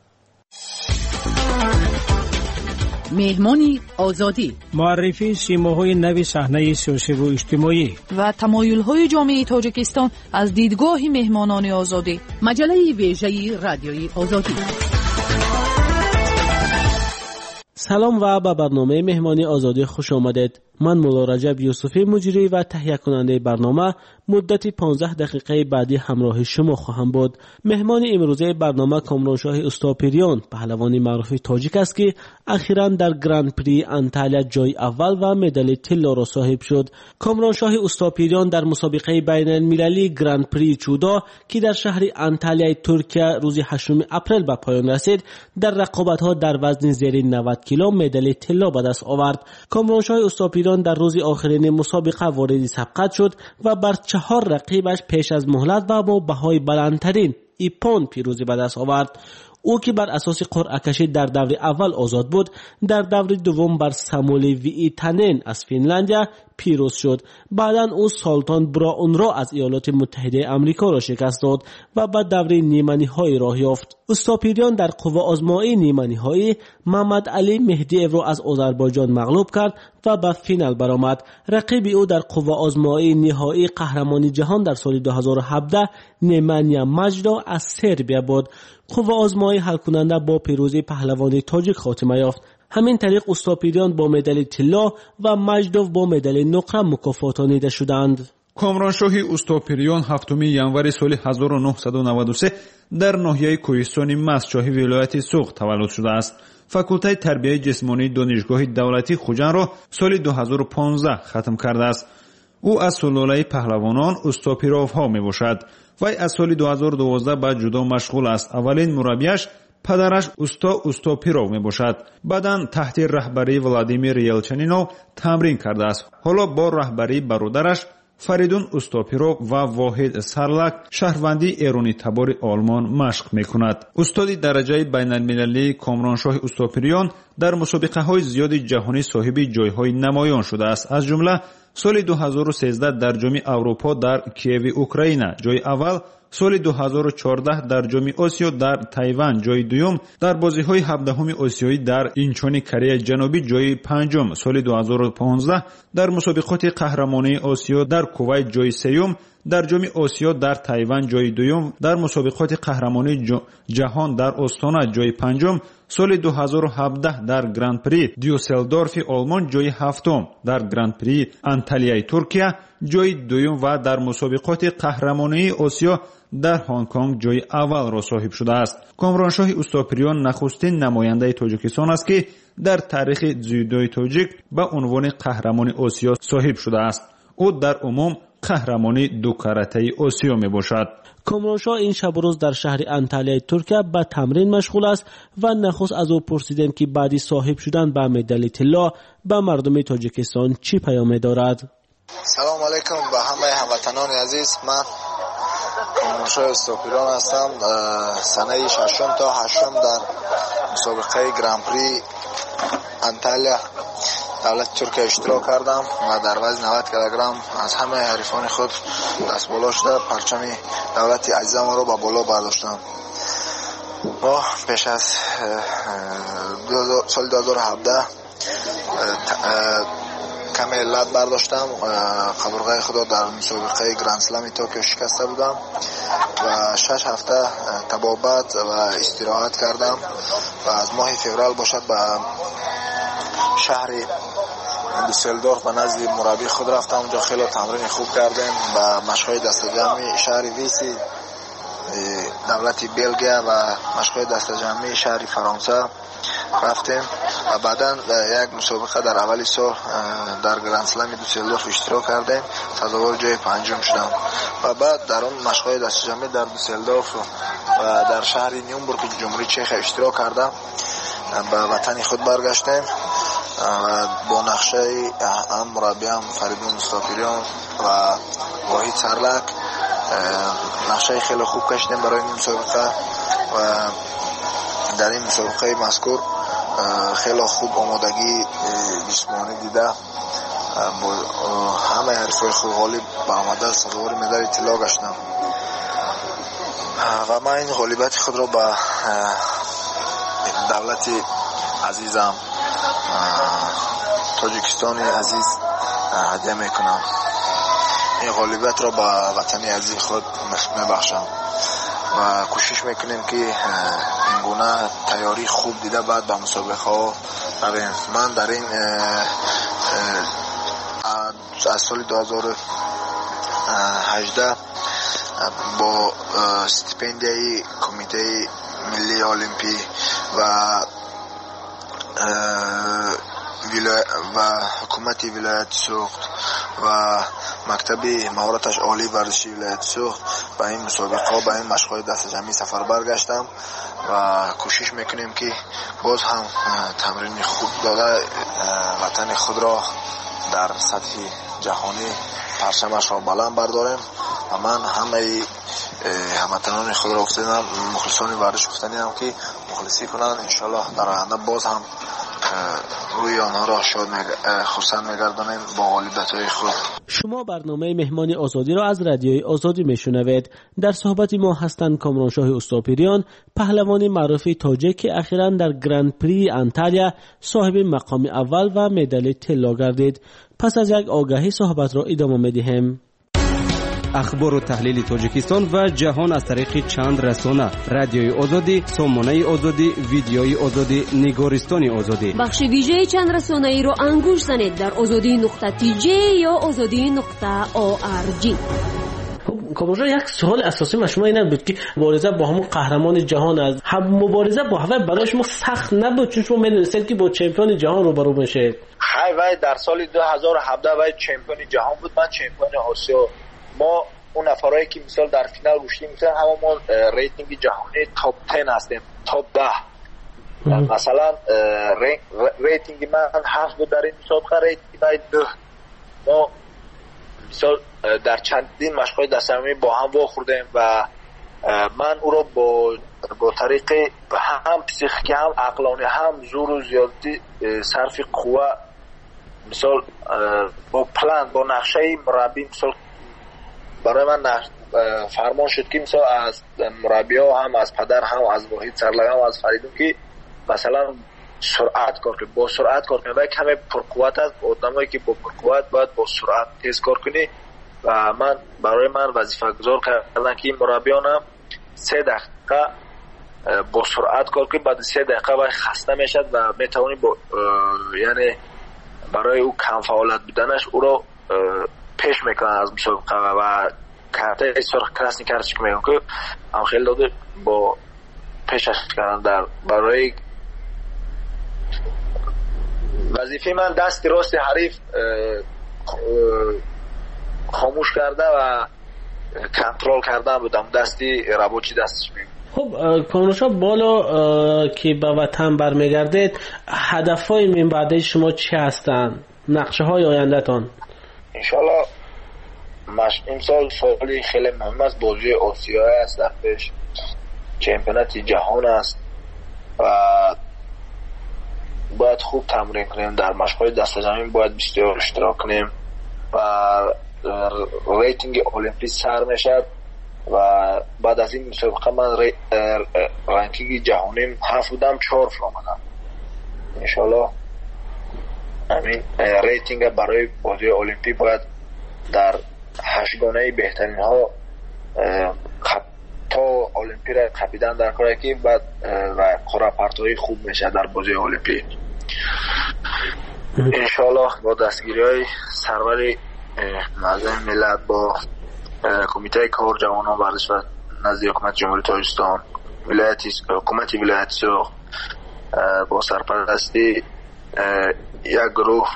مهمانی آزادی، معرفی سیماهای نوی صحنه سیاسی و اجتماعی و تمایل‌های جامعه تاجیکستان از دیدگاه مهمانان آزادی. مجله ویژه رادیوی آزادی. سلام و به برنامه مهمانی آزادی خوش آمدید. من مولا رجب یوسفی مجری و تهیه کننده برنامه مدت پانزده دقیقه بعدی همراه شما خواهم بود. مهمان امروزه برنامه کامرانشاه استاپیریان، پهلوان معروف تاجیک است که اخیراً در گراند پری انتالیا جای اول و مدال طلا را صاحب شد. کامرانشاه استاپیریان در مسابقه بین المللی گراند پری چودا که در شهر انتالیا ترکیه روز هشتم اپریل به پایان رسید، در رقابت‌ها در وزن زیر نود کیلو مدال طلا به دست آورد. کامرانشاه استاپیریان در روز آخرین مسابقه وارد سبقت شد و بر چهار رقیبش پیش از مهلت و با بهای بلندترین ایپون پیروزی به دست آورد. او که بر اساس قرعه کشی در دور اول آزاد بود، در دور دوم بر ساموئل ویتانن از فنلندیا پیروز شد. بعداً او سالتان براون را از ایالات متحده آمریکا را شکست داد و به دور نیمه‌نهایی راه یافت. استاپیریان در قوه آزمایی نیمه‌نهایی محمد علی مهدی‌او را از آذربایجان مغلوب کرد و به فینال برآمد. رقیب او در قوه آزمایی نهایی قهرمانی جهان در سال دو هزار و هفده نیمانیا ماجدا از سربیا بود. قوه آزمایی حل کننده با پیروزی پهلوان تاجیک خاتمه یافت. همین طریق استاپیریان با مدال طلا و ماجدوف با مدال نقره مکافاتانیده شدند. کامرانشاهی استاپیریان هفتم ینوری سال هزار و نهصد و نود و سه در ناحیه کوهستان مسچاهی ولایت سوغ تولد شده است. فاکولته تربیت جسمانی دانشگاه دولتی خوجند را سال دو هزار و پانزده ختم کرده است. او از سلاله پهلوانان استاپیروف ها می باشد. وی از سال دو هزار و دوازده به جودو مشغول است. اولین مربیش پدرش استا استاپیروف می باشد. بعداً تحت رهبری ولادیمیر یلچنینو تمرین کرده است. حالا با رهبری برادرش فریدون استاپیروف و واحد سرلک شهروندی ایرانی تبار آلمان مشق می کند. استاد درجه بین المللی کامرانشاه استاپیریان در مسابقه های زیاد جهانی صاحب جایهای نمایان شده است. از جمله سال دو هزار و سیزده در جام اروپا در کیف اوکراین جای اول، سال دو هزار و چهارده در جام آسیا در تایوان جای دوم، در بازی‌های هفدهم آسیایی در اینچون کره جنوبی جای پنجم، سال دو هزار و پانزده در مسابقات قهرمانی آسیا در کویت جای سوم، در جام آسیا در تایوان جای دوم، در مسابقات قهرمانی جهان در استانا جای پنجم، سال دو هزار و هفده در گراند پری دیوسلدورف آلمان جای هفتم، در گراند پری انتالیا ترکیه جای دوم و در مسابقات قهرمانی آسیا در هنگ کنگ جای اول را صاحب شده است. کامرانشاه استاپیریان نخستین نماینده تاجیکستان است که در تاریخ جودوی تاجیک به عنوان قهرمان آسیا صاحب شده است. او در عموم قهرمانی دو کاراته آسیا می باشد. کامرانشاه این شب و روز در شهر انتالیا ترکیه به تمرین مشغول است و نخست از او پرسیدیم که بعدی صاحب شدن به مدال طلا به مردم تاجیکستان چی پیام دارد. سلام علیکم به همه هموطنان عزیز. من کامرانشاه استاپیریان هستم. سنه ششم تا هشتم در مسابقه گراند پری انتالیا دولت ترکیه اشتراک کردم و در وزن نود کیلوگرم از همه حریفان خود دست بالا شده پرچم دولت عزیزم را به بالا برداشتم. ما پیش از سال دو هزار و هفده کم علت برداشتم. قبرغه خود در مسابقه گرند اسلم توکیو شکسته بودم و شش هفته طبابت و استراحت کردم و از ماه فوریه باشد به شهر دوسلدورف به نزد مربی خود رفتم. اونجا خیلی تمرین خوب کردیم و مشق‌های دست جمعی شهر ویسی دولت بلژیا و مشق‌های دست جمعی شهر فرانسه رفتیم و بعدا یک مسابقه در اولی سال در گرند اسلم دوسلدورف اشتراک کردیم، سزاوار جای پنجم شدم و بعد در اون مشق‌های دست جمعی در دوسلدورف و در شهر نیومبورگ جمهوری چک اشتراک کردم. به وطن خود برگشتیم و با نقشه هم مربیم فریدون مستاپیریان و واحد سرلک نقشه خیلی خوب کشیدیم برای این مسابقه و در این مسابقه مذکور خیلی خوب آمادگی جسمانی دیده با همه حریفای خود غالب به آمده سزاوار مدال طلا گشتم و من این غالبیت خود را به دولت عزیزم تاجیکستان عزیز هدیه میکنم. این غالبیت را به وطن عزیز خود میبخشم و کوشش میکنیم که این گونه تیاری خوب دیده بعد به مسابقه ها رویم. من در این از سال دو هزار و هجده با استیپندیای کمیته ملی المپی و و حکومت ولایت سوخت و مکتب مهارتش عالی ورزشی ولایت سوخت به این مسابقه به این مشق‌های دست جمعی سفر برگشتم و کوشش میکنیم که باز هم تمرین خوب داده وطن خود را در سطح جهانی پرچمش را بلند برداریم و من همه هموطنان خود را افتادم مخلصان ورزش افتادم که مخلصی کنن انشالله در آینده باز هم روی آنها را شاد خرسند میگردانیم با غالبیت‌های خود. شما برنامه مهمان آزادی را از رادیوی آزادی میشنوید. در صحبت ما هستند کامرانشاه استاپیریان، پهلوان معروف تاجیک که اخیراً در گرند پری انتالیا صاحب مقام اول و مدال طلا گردید. پس از یک آگهی صحبت را ادامه میدهیم. اخبار و تحلیل تاجیکستان و جهان از طریق چند رسانه: رادیوی آزادی، سامانه آزادی، ویدیوی آزادی، نگارستان آزادی. بخش ویژه چند رسانه ای رو انگوش زنید در آزادی نقطه تی جی یا آزادی نقطه او آر جی. کامرانشاه، یک سوال اساسی ما شما این بود که مبارزه با همون قهرمان جهان است. هم مبارزه با هوا برای شما سخت نبود چون شما می‌دونید که با چمپیون جهان روبرو میشه؟ های وای در سال دو هزار و هفده وای چمپیون جهان بود، من چمپیون آسیا. ما اون نفرایی که مثال در فینال گشتیم مثلا همون ریتینگ جهانی تاپ ده هستیم، تاپ ده. مثلا ریتینگ من هفت بود در این مسابقه، ریتینگ من ده. ما مثال در چندین مشق‌های دست‌جمعی با هم واخوردیم و من او را با با طریق هم پسیخیکی هم عقلانی هم زور و زیادتی صرف قوه مثال با پلان با نقشه مربی مثال برای من فرمان شد که مثلا از مربی ها هم از پدر هم از واحد سرلگ هم از فریدون که مثلا سرعت کار کنی، با سرعت کار کنی و کمی پرقوت است. آدمایی که با پرقوت باید با سرعت تیز کار کنی و من برای من وظیفه گذار کردن که این مربیان هم سه دقیقه با سرعت کار کنی، بعد سه دقیقه باید خسته میشد و میتوانی با یعنی برای او کم فعالیت بودنش او را پیش میکنن از مسابقه و کارت سرخ کراسنی کارتش که میگن که هم خیلی داده با پیشش کردن در برای وظیفه من دست راست حریف خاموش کرده و کنترل کردن بودم، دستی ربوچی دستش میگن. خب کامرانشاه، بالا که به وطن برمیگردید هدفهای من بعد شما چی هستند؟ نقشه های آینده تان؟ انشالله مش این سال سالی خیلی مهم است، بازی آسیایی است، در پیش چمپیونات جهان است و باید خوب تمرین کنیم، در مشق‌های دست جمعی باید بسیار اشتراک کنیم و ریتینگ المپی سر میشد و بعد از این مسابقه من رنکینگ جهانی هفت بودم چهار آمدم. انشالله همین ریتینگ برای بازی المپیک باید در هشتگانه بهترین ها تا المپیک را خپیدن در کارکی بعد و کارپرت‌های خوب میشه در بازی المپیک. انشالله با دستگیری های سرور معظم ملت با کمیته کار جوانان ورزش و نزد حکومت جمهوری تاجیکستان ولایت حکومت ولایت سوخ با سرپرستی یک گروه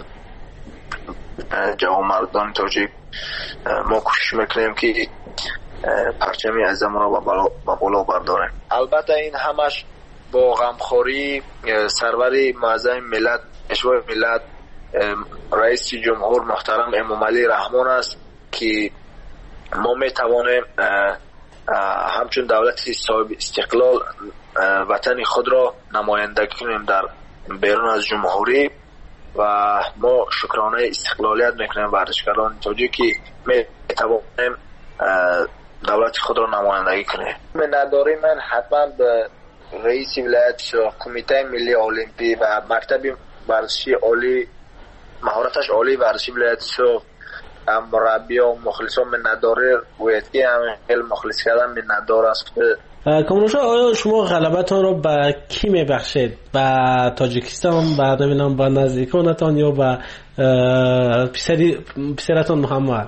جوانمردان تاجیک ما کوشش میکنیم که پرچمی عزیزمون را با بالا برداریم. البته این همش با غمخوری سرور معظم ملت اشوای ملت رئیس جمهور محترم امام علی رحمان است که ما میتوانیم همچون دولتی صاحب استقلال وطن خود را نمایندگی کنیم در بیرون از جمهوری و ما شکرانه استقلالیت میکنیم ورزشکاران تاجیک که میتوانیم دولت خود را نمایندگی کنیم. من نداری من حتما به رئیس ولایت کمیته ملی المپی و مکتب ورزشی عالی مهارتش عالی ورزشی ولایت سوخت مربی و مخلصان من نداره ویدگی همین خیلی مخلص کردن من نداره است. کامرانشاه آیا شما غلبتان را به کی میبخشید؟ به تاجیکستان، به ببینم به نزدیکانتان یا به پسری پسرتان محمد؟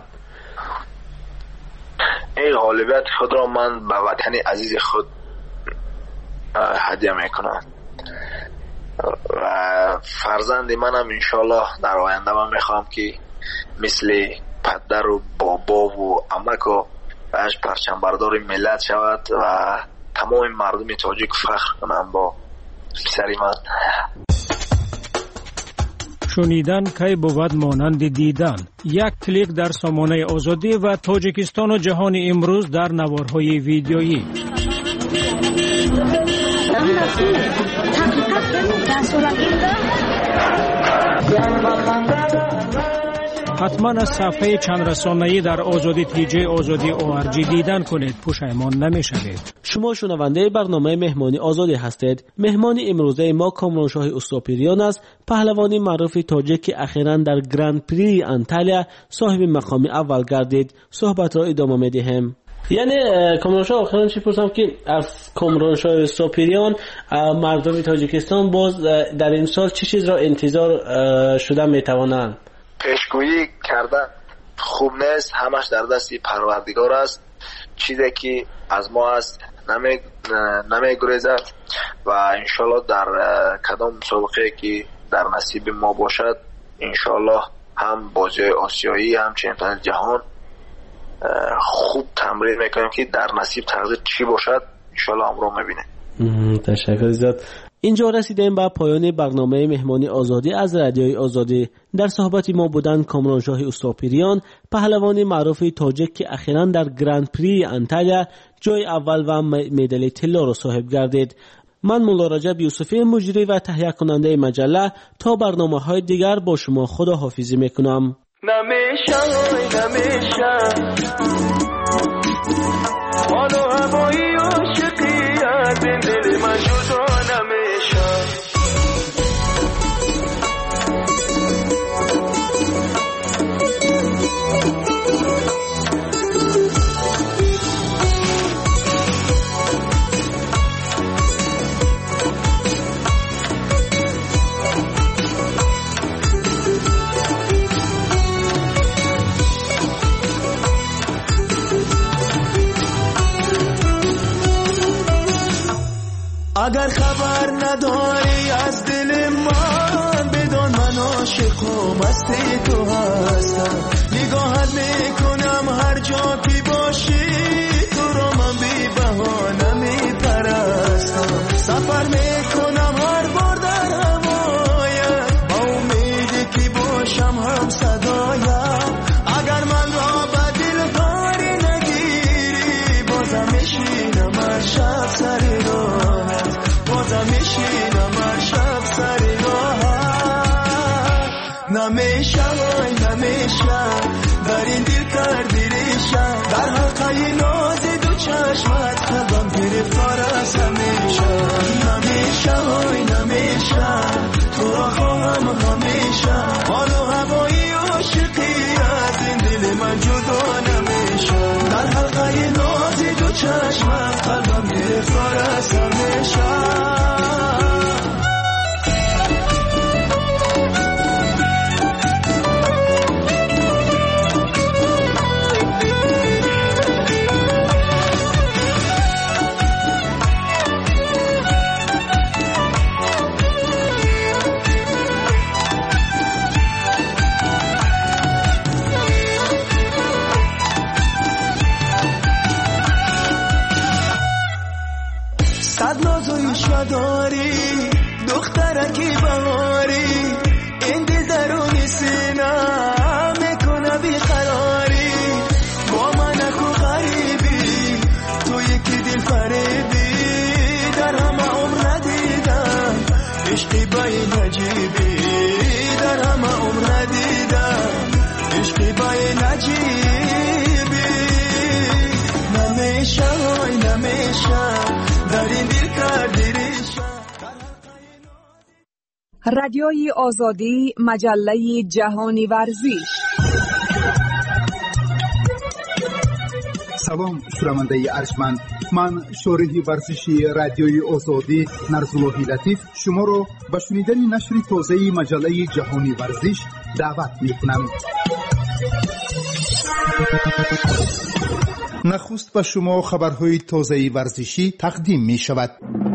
این غالبیت خود را من به وطن عزیز خود هدیه میکنم و فرزند منم انشالله در آینده من میخوام که مثل پدر و بابا و عمک و باش پرچم بردار ملت شود و تمام مردم تاجیک فخر کنم با پسری من. شنیدن کی بود مانند دیدن. یک کلیک در سامانه آزادی و تاجیکستان و جهان امروز در نوارهای ویدیویی. حتما از صفحه چند رسانه‌ای در آزادی تیجی آزادی او ار جی دیدن کنید، پشیمان نمی‌شوید. شما شنونده برنامه مهمانی آزادی هستید. مهمان امروزه ما کامرانشاه استوپیریان است، پهلوانی معروف تاجیک که اخیراً در گرند پری انتالیا صاحب مقام اول گردید. صحبت را ادامه می‌دهیم. یعنی کامرانشاه آخران چی پرسم که از کامرانشاه استوپیریان مردم تاجیکستان باز در این سال چه چیز را انتظار شده می‌توانند؟ پیشگویی کردن خوب نیست، همش در دست پروردگار است. چیزی که از ما است نمی نمیگریزد و انشالله در کدام مسابقه که در نصیب ما باشد انشالله هم بازی آسیایی هم چمپیونات جهان خوب تمرین میکنیم که در نصیب تقدیر چی باشد انشالله هم رو میبینه. تشکر زیاد. اینجا رسیدیم به پایان برنامه مهمانی آزادی از رادیوی آزادی. در صحبت ما بودند کامرانشاه استوپیریان، پهلوانی معروف تاجیک که اخیراً در گرند پری انتالیا جای اول و مدال طلا را صاحب گردید. من مولا رجب یوسفی مجری و تهیه کننده مجله تا برنامه‌های دیگر با شما خداحافظی میکنم. نمیشه نمیشه حالا هوایی عاشقیت دل من جدا نمیشه. اگر خبر نداری از دل من بدون من عاشق و مست تو هستم. نگاهت میکنم هر جا که باشی تو رو من بی بهانه میپرستم. سفر میکنم هر بار در هوایت با امیدی که باشم هم صدایم. اگر من را به دل کاری نگیری بازم میشینم هر شب سر راهت، بازم میشینم هر شب سر راهت. نمیشه وای نمیشه در این دل کردی ریشه، در حلقه ناز دو چشمت قلبم گرفتار از همیشه. نمیشه وای نمیشه تو را خواهم همیشه. نمیشم، حال و هوای عاشقی از این دل من جدا نمیشم. در حلقه ناز دو چشمت قلبم گرفتار از همیشم. داری دخترکی بهاری، این دل درونی سینه میکنه بیقراری. با من اکو غریبی تو یکی دل فریبی، در همه عمر ندیدم عشقی با این عجیبی. در همه عمر ندیدم عشقی با این عجیبی. نمیشه های نمیشه در این دل کردی. رادیوی آزادی، مجله جهانی ورزش. سلام شنونده ارجمند، من شارح ورزشی رادیوی آزادی نرزاللهی لطیف شما را به شنیدن نشر تازه مجله جهانی ورزش دعوت می‌کنم. نخست به شما خبرهای تازه ورزشی تقدیم می‌شود.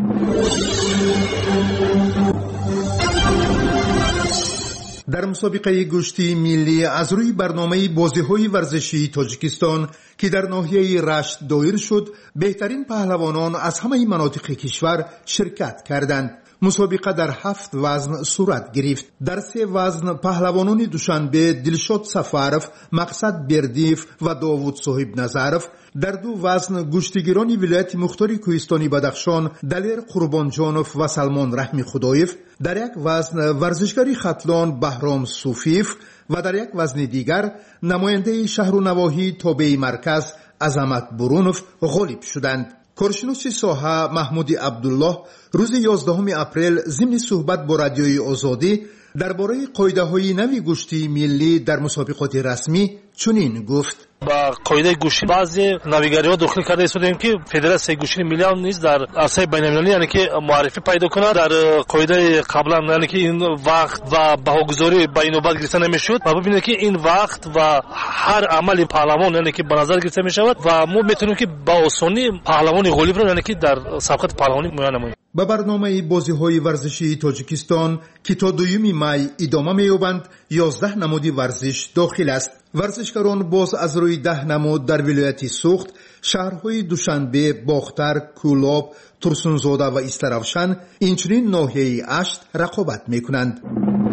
در مسابقه گشتی ملی از روی برنامه بازی‌های ورزشی تاجیکستان که در ناحیه رشت دایر شد، بهترین پهلوانان از همه مناطق کشور شرکت کردند. مسابقه در هفت وزن صورت گرفت. در سه وزن پهلوانان دوشنبه دلشاد سفرف، مقصد بردیف و داوود صاحب نظرف، در دو وزن گشتیگیران ولایت مختار کوهستانی بدخشان دلیر قربانجانوف و سلمان رحمی خدایف، در یک وزن ورزشکاری ختلان بهرام صوفیف و در یک وزن دیگر نماینده شهر و نواحی تابع مرکز عظمت برونوف غالب شدند. کارشناس ساحه محمود عبدالله روز یازدهم اپریل ضمن صحبت با رادیوی آزادی درباره قاعده‌های نوی گشتی ملی در مسابقات رسمی چنین گفت: با قاعده گوشی بعضی نویگری‌ها داخل کرده استودیم که فدراسیون گوشی ملی هم نیز در عرصه بین‌المللی یعنی که معرفی پیدا کنه. در قاعده قبلا یعنی که این وقت و بهاگذاری به اینوبت گرفته نمیشد و ببینید که این وقت و هر عمل پهلوان یعنی که به نظر گرفته میشود و ما میتونیم که با آسانی پهلوان غالب رو یعنی که در سبقت پهلوانی معین نماییم. با برنامه بازی‌های ورزشی تاجیکستان که تا دوم می ادامه می‌یابند، یازده نماد ورزش داخل است. ورزشکاران باز از روی ده نماد در ولایت سوخت، شهرهای دوشنبه، باختر، کولاب، ترسونزاده و استرافشن اینچنین ناحیه اشت رقابت می‌کنند.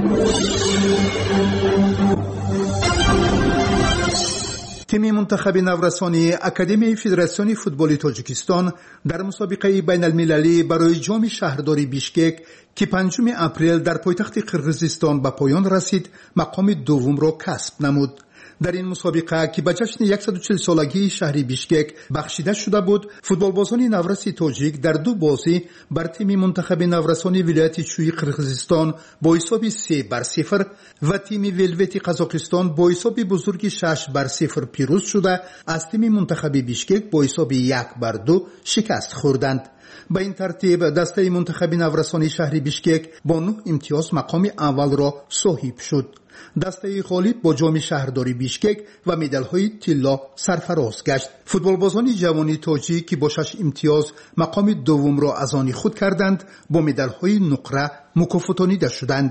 تیم منتخب نورسانی اکادمی فدراسیون فوتبال تاجیکستان در مسابقه بین المللی برای جام شهرداری بیشکک که پنجم اپریل در پایتخت قرقیزستان به پایان رسید، مقام دوم را کسب نمود. در این مسابقه که به جشن صد و چهل سالگی شهر بیشکک بخشیده شده بود، فوتبالبازان نورسی تاجیک در دو بازی بر تیم منتخب نورسانی ولایت شوی قرقیزستان با حساب سه بر صفر و تیم ولوت قزاقستان با حساب بزرگ شش بر صفر پیروز شده از تیم منتخب بیشکک با حساب یک بر دو شکست خوردند. به این ترتیب دسته منتخب نورسانی شهر بیشکک با نه امتیاز مقام اول را صاحب شد. دسته غالب با جام شهرداری بیشکک و مدال‌های طلا سرفراز گشت. فوتبالبازان جوانی تاجیک که با شش امتیاز مقام دوم را از آن خود کردند، با مدال‌های نقره مکافاتانیده شدند.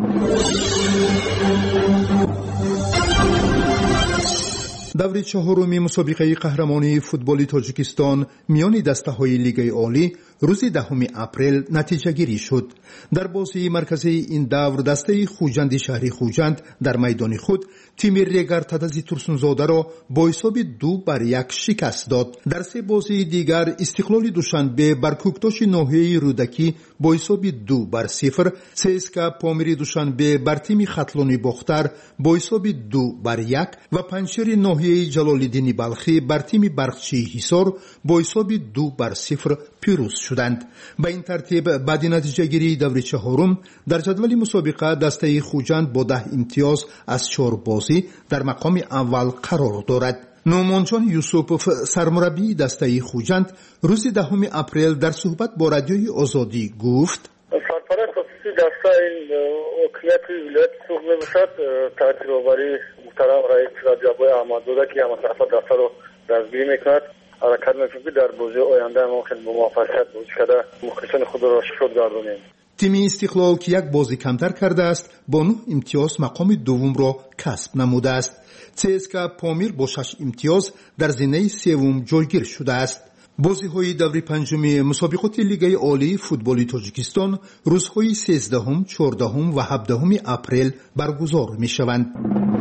دور چهارم مسابقه قهرمانی فوتبال تاجیکستان میان دسته‌های لیگ عالی روز دهم اپریل نتیجه گیری شد. در بازی مرکزی این دور دسته خوجند شهری خوجند در میدان خود تیم ریگر تدزی ترسونزاده را با حساب دو بر یک شکست داد. در سه بازی دیگر استقلال دوشنبه بر کوکتاش ناحیه رودکی با حساب دو بر صفر، سیسکا پامیری دوشنبه بر تیم ختلانی باختر با حساب دو بر یک و پنجشیر ناحیه جلال‌الدین بلخی بر تیم برقچی حصار با حساب دو بر صفر پیروز شدند. به این ترتیب بعد نتیجه گیری دور چهارم در جدول مسابقه دسته خوجند با ده امتیاز از چهار بازی در مقام اول قرار دارد. نومانجان یوسوف سرمربی دسته خوجند روز دهم اپریل در صحبت با رادیوی آزادی گفت: سرپرست خصوصی دسته این حکومت ولایت سوق میباشد. تحت رهبری محترم رئیس رادیو آبای احمدزاده که همه طرف دسته رو دستگیری میکند، حرکت میکنیم که در بازی آینده ممکن به موفقیت بازی کرده مخلصان خود را شاد گردانیم. تیم استقلال که یک بازی کمتر کرده است با نه امتیاز مقام دوم را کسب نموده است. سیسکا پامیر با شش امتیاز در زینه سوم جایگیر شده است. بازی‌های دور پنجم مسابقات لیگ عالی فوتبال تاجیکستان روزهای سیزدهم، چهاردهم و هفدهم اپریل برگزار می‌شوند.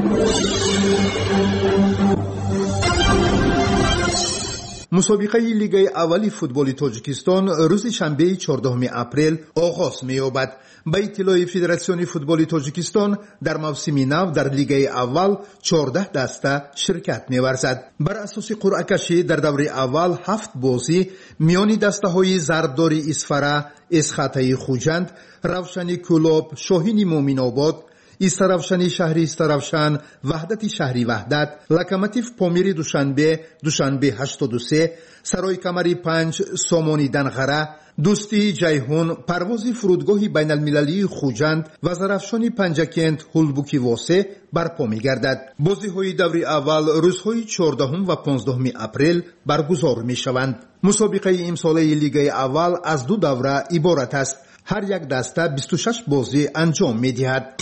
مسابقه لیگ اولی فوتبال تاجیکستان روز شنبه چهاردهم اپریل آغاز می‌یابد. به اطلاع فدراسیون فوتبال تاجیکستان در موسم نو در لیگ اول چهارده دسته شرکت می‌ورزد. بر اساس قرعه کشی در دور اول هفت بازی میان دسته‌های زربدار اسفره، اسخطه خوجند، روشنی کلوب، شاهین مومن آباد، استرافشانی شهری استرافشان، وحدت شهری وحدت، لکماتیف پامیر دوشنبه، دوشنبه هشتاد و سه، سرای کمری پنج، سامانی دنغره، دوستی جیهون، پروازی فرودگاه بین المللی خوجند و زرافشانی پنجکند هولبوکی واسه برپا می گردد. بازی های دور اول روزهای چهاردهم و پانزدهم اپریل برگزار می شوند. مسابقه امساله لیگ اول از دو دوره عبارت است. هر یک دسته بیست و شش بازی انجام می دهد.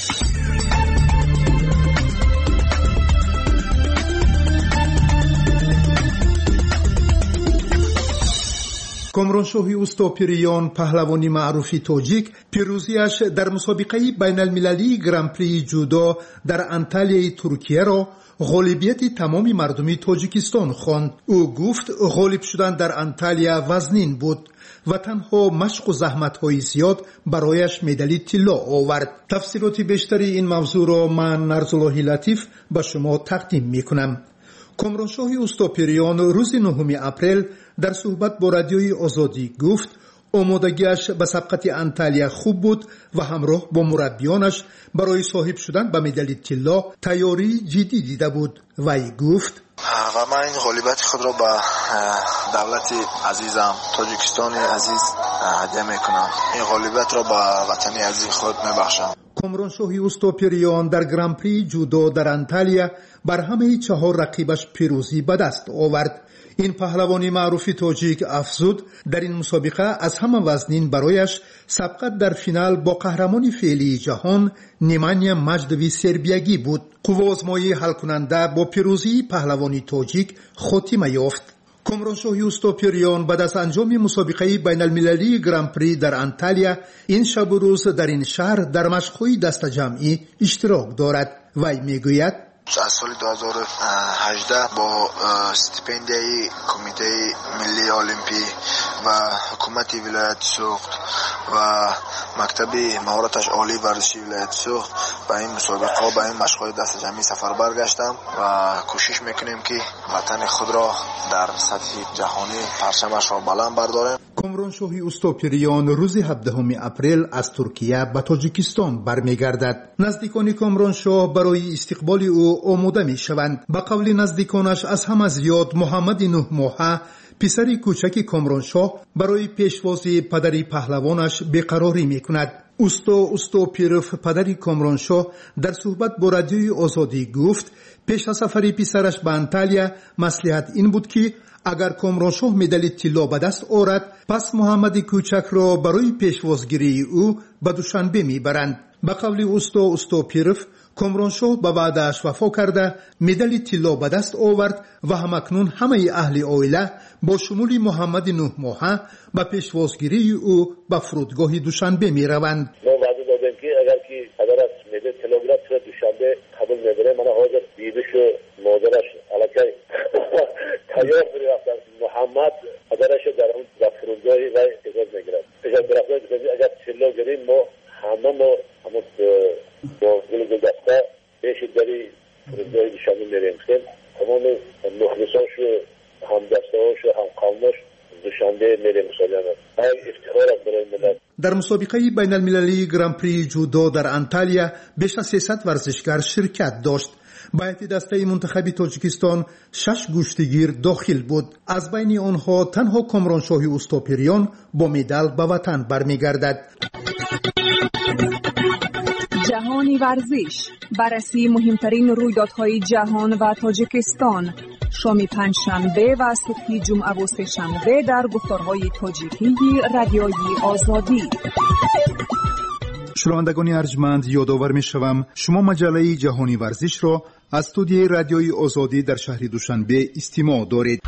کامرانشاهی اوستاپریان پهلوانی معروفی تاجیک پیروزیش در مسابقه بین المللی گرانپری جودو در انتالیای ترکیه را غالبیت تمام مردمی تاجیکستان خواند. او گفت غالب شدن در انتالیا وزنین بود و تنها مشق و زحمت‌های زیاد برایش مدال طلا آورد. تفسیرات بیشتری این موضوع را من نرزالله لطیف به شما تقدیم می‌کنم. کامرانشاهی اوستاپریان روز نهم اپریل در صحبت با رادیوی آزادی گفت آمادگیش به سبقت انتالیا خوب بود و همراه با مربیانش برای صاحب شدن به مدال طلا تیاری جدی دیده بود. وی گفت و من این غالبیت خود را به دولت عزیزم تاجیکستان عزیز هدیه میکنم. این غالبیت را به وطن عزیز خود میبخشم. کامرانشاهی اوستاپریان در گرانپری جودو در انتالیا بر همه چهار رقیبش پیروزی به دست آورد. این پهلوانی معروفی تاجیک افزود در این مسابقه از همه وزنین برایش سبقت در فینال با قهرمان فعلی جهان نیمانیا مجدوی سربیگی بود. قوازمایی حل کننده با پیروزی پهلوانی تاجیک خاتمه یافت. کامرانشاهی اوستاپریان بعد از انجام مسابقه بین المللی گرانپری در انتالیا این شب و روز در این شهر در مشق‌های دست جمعی اشتراک دارد. وی میگوید از سال دو هزار و هجده با استیپندیای کمیته ملی المپی و حکومت ولایت سوخت و مکتب مهارتش عالی ورزشی ولایت سوخت به این مسابقه به این مشق‌های دست جمعی سفر برگشتم و کوشش میکنیم که وطن خود را در سطح جهانی پرچمش را بلند برداریم. کامرانشاهی اوستاپریان روز هفدهم اپریل از ترکیه به تاجیکستان برمیگردد. نزدیکان کامرانشاه برای استقبال او آماده می شوند. به قول نزدیکانش از همه زیاد محمد نه ماهه پسر کوچک کامرانشاه برای پیشوازی پدری پهلوانش بیقراری می کند. اوستا اوستاپیروف پدری کامرانشاه در صحبت با رادیوی آزادی گفت پیش از سفر پسرش به انتالیا مصلحت این بود که اگر کامرانشاه مدال طلا به دست آورد پس محمد کوچک را برای پیشوازگیری او به دوشنبه میبرند. به قول اوستا اوستاپیروف کامرانشاه به وعده‌اش وفا کرده مدال طلا به دست آورد و همکنون همه اهل عائله با شمول محمد نه ماهه به پیشوازگیری او به فرودگاه دوشنبه میروند. ما وعده دادیم که اگر که پدرش مدال طلا گرفت صورت دوشنبه قبول میبره. من حاضر دیدش و مادرش الکی تیار میرفتن. محمد پدرش در اون فرودگاه و اجازه میگیرد. اجازه برفتن اگر طلا گریم ما همه ما همه با گل گل دسته پیش داری فرودگاه دوشنبه میریم. تمام مخلصاش و هم دسته هاش و هم قوماش دوشنبه میره مسابقه. این افتخار است برای ملت. در مسابقه بین المللی گران پری جودو در انتالیا بیش از سیصد ورزشکار شرکت داشت. با هیئت دسته منتخب تاجیکستان شش گشتگیر داخل بود. از بین آنها تنها کامرانشاهی اوستاپریان با مدال به وطن برمیگردد. جهانی ورزش، بررسی مهمترین رویدادهای جهان و تاجیکستان، شام پنجشنبه و صبح جمعه و سه‌شنبه در گفتارهای تاجیکی رادیوی آزادی. شنوندگان ارجمند، یادآور می‌شوم شما مجله جهانی ورزش را از استودیوی رادیوی آزادی در شهر دوشنبه استماع دارید.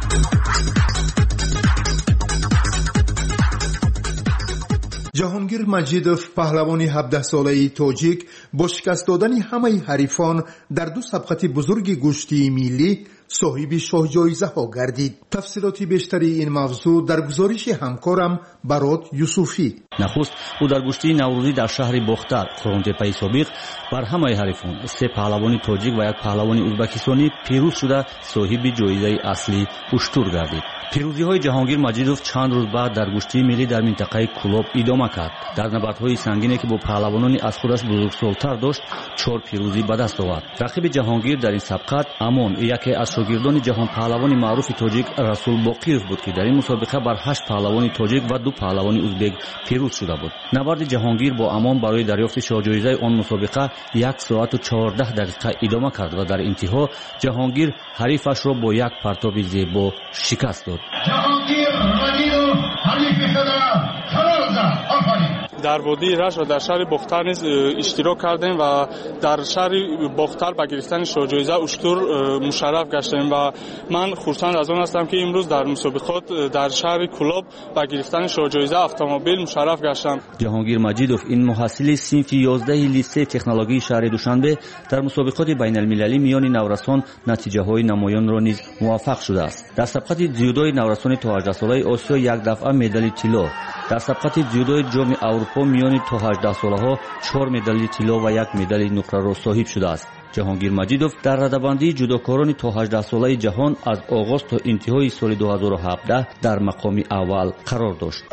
جهانگیر مجیدوف، پهلوان هفده ساله تاجیک، با شکست دادن همه حریفان در دو سبقت بزرگ گشتی ملی صاحب شاه جایزه ها گردید. تفصیلات بیشتری این موضوع در گزارش همکارم برات یوسفی. نخست او در گشتی نوروزی در شهر بختر قرون‌تپه‌ی سابق بر همه حریفان سه پهلوان تاجیک و یک پهلوان ازبکستانی پیروز شده صاحب جایزه اصلی اشتر گردید. پیروزی های جهانگیر مجیدوف چند روز بعد در گشتی ملی در منطقه کلوب ادامه کرد. در نبردهای سنگینی که با پهلوانانی از خودش بزرگسال‌تر داشت چهار پیروزی به دست آورد. رقیب جهانگیر در این سبقت امان، یکی از شاگردان جهان پهلوان معروف تاجیک رسول باقیوف بود که در این مسابقه بر هشت پهلوان تاجیک و دو پهلوان ازبک پیروز شده بود. نبرد جهانگیر با امان برای دریافت شاه جایزه آن مسابقه یک ساعت و چهارده دقیقه ادامه کرد و در انتها جهانگیر حریفش را با یک پرتاب زیبا شکست داد. جهانگیر مجیدوف حریف خود را قرار داد. آفرین. در وادی رش و در شهر بختر نیز اشتراک کردیم و در شهر بختر به گرفتن شاه جایزه اشتر مشرف گشتیم و من خرسند از آن هستم که امروز در مسابقات در شهر کلوب به گرفتن شاه جایزه اتومبیل مشرف گشتم. جهانگیر مجیدوف این محصل صنف یازده لیسه تکنولوژی شهر دوشنبه در مسابقات بین المللی میان نورسان نتیجه های نمایان را نیز موفق شده است. در سبقت جودوی نورسان تا هجده ساله آسیا یک دفعه مدال طلا، در سبقت جودوی جام اروپا میان تا هجده ساله ها چهار مدال طلا و یک مدال نقره را صاحب شده است. جهانگیر مجیدوف در رده‌بندی جودوکاران تا هجده ساله جهان از آغاز تا انتهای سال دو هزار و هفده در مقام اول قرار داشت.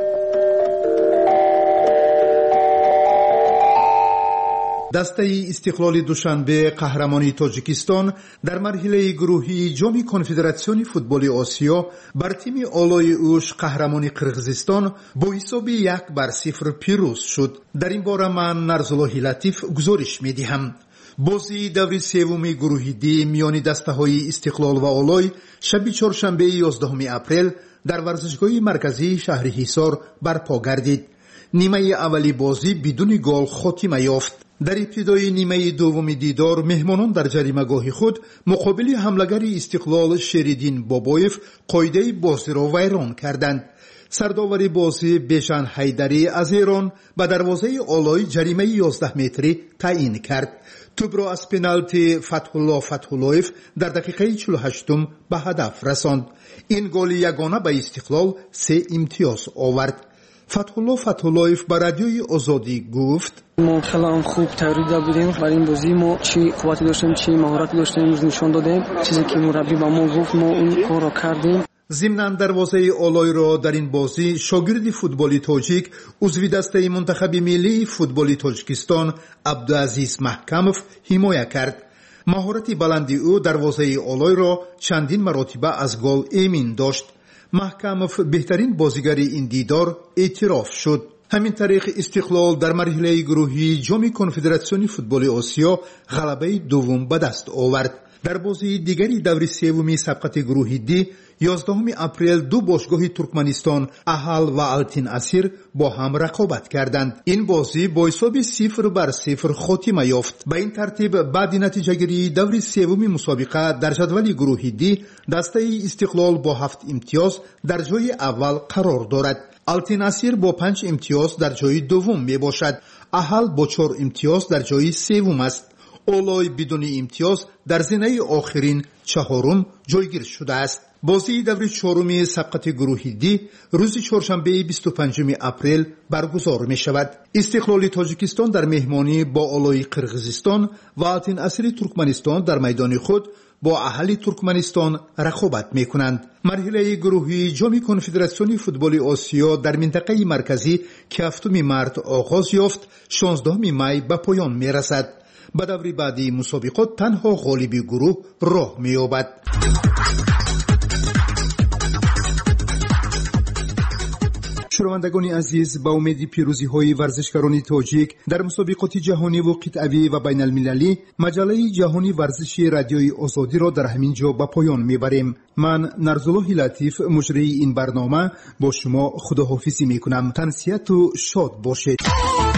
دسته استقلال دوشنبه قهرمانی تاجیکستان در مرحله گروهی جام کنفدراسیون فوتبال آسیا بر تیم آلای اوش قهرمانی قرقیزستان با حساب یک بر صفر پیروز شد. در این باره من نرزالله لطیف گزارش می‌دهم. بازی دوری سوم گروه دی میان دسته‌های استقلال و آلای شب چهارشنبه یازدهم اپریل در ورزشگاه مرکزی شهر حصار برپا گردید. نیمه اولی بازی بدون گل خاتمه یافت. در ابتدای نیمه دوم دیدار مهمانان در جریمه‌گاه خود مقابل حمله‌گر استقلال شریدین بابایف قاعده بازی را ویران کردند. سرداور بازی بیژن حیدری از ایران به دروازه آلای جریمه یازده متری تعیین کرد. توپ را از پنالتی فتح‌الله فتح‌الله‌یف در دقیقه چهل و هشتم به هدف رساند. این گل یگانه به استقلال سه امتیاز آورد. فتح‌الله فتح‌الله‌یف به رادیوی آزادی گفت: ما خیلی خوب تیاری داشته بودیم برای این بازی. ما چی قوتی داشتیم چی مهارتی داشتیم امروز نشان دادیم. چیزی که مربی به ما گفت ما اون کار را کردیم. ضمن دروازه آلای را در این بازی شاگرد فوتبال تاجیک عضو دسته منتخب ملی فوتبال تاجیکستان عبدالعزیز محکموف حمایت کرد. مهارت بلندی او دروازه آلای را چندین مرتبه از گل امین داشت. محکموف بهترین بازیگر این دیدار اعتراف شد. همین طریق استقلال در مرحله گروهی جام کنفدراسیون فوتبال آسیا غلبه دوم به دست آورد. در بازی دیگری دور سوم سبقت گروه دی یازدهم اپریل دو باشگاه ترکمنستان احل و التین اسیر با هم رقابت کردند. این بازی با حساب صفر بر صفر خاتمه یافت. به این ترتیب بعد نتیجه گیری دور سوم مسابقه در جدول گروه دی دسته استقلال با هفت امتیاز در جای اول قرار دارد. التین اسیر با پنج امتیاز در جای دوم می باشد. احل با چهار امتیاز در جای سوم است. آلای بدون امتیاز در زینه آخرین چهارم جایگیر شده است. بازی دور چهارم سبقت گروهی دی روز چهارشنبه بیست و پنجم اپریل برگزار می شود. استقلال تاجیکستان در مهمانی با آلای قرغیزستان و آتین اصلی ترکمنستان در میدان خود با اهل ترکمنستان رقابت می کنند. مرحله گروهی جام کنفدراسیون فوتبال آسیا در منطقه مرکزی که هفتم مارس آغاز یافت، شانزدهم می به پایان می رسد. به دور بعدی مسابقات تنها غالب گروه راه می یابد. شنوندگان عزیز، با امید پیروزی های ورزشکاران تاجیک در مسابقات جهانی و قطعی و بین المللی، مجله جهانی ورزشی رادیوی آزادی را در همین جا به پایان میبریم. من نرزالله لطیف مجری این برنامه با شما خداحافظی میکنم. تنسیت و شاد باشید.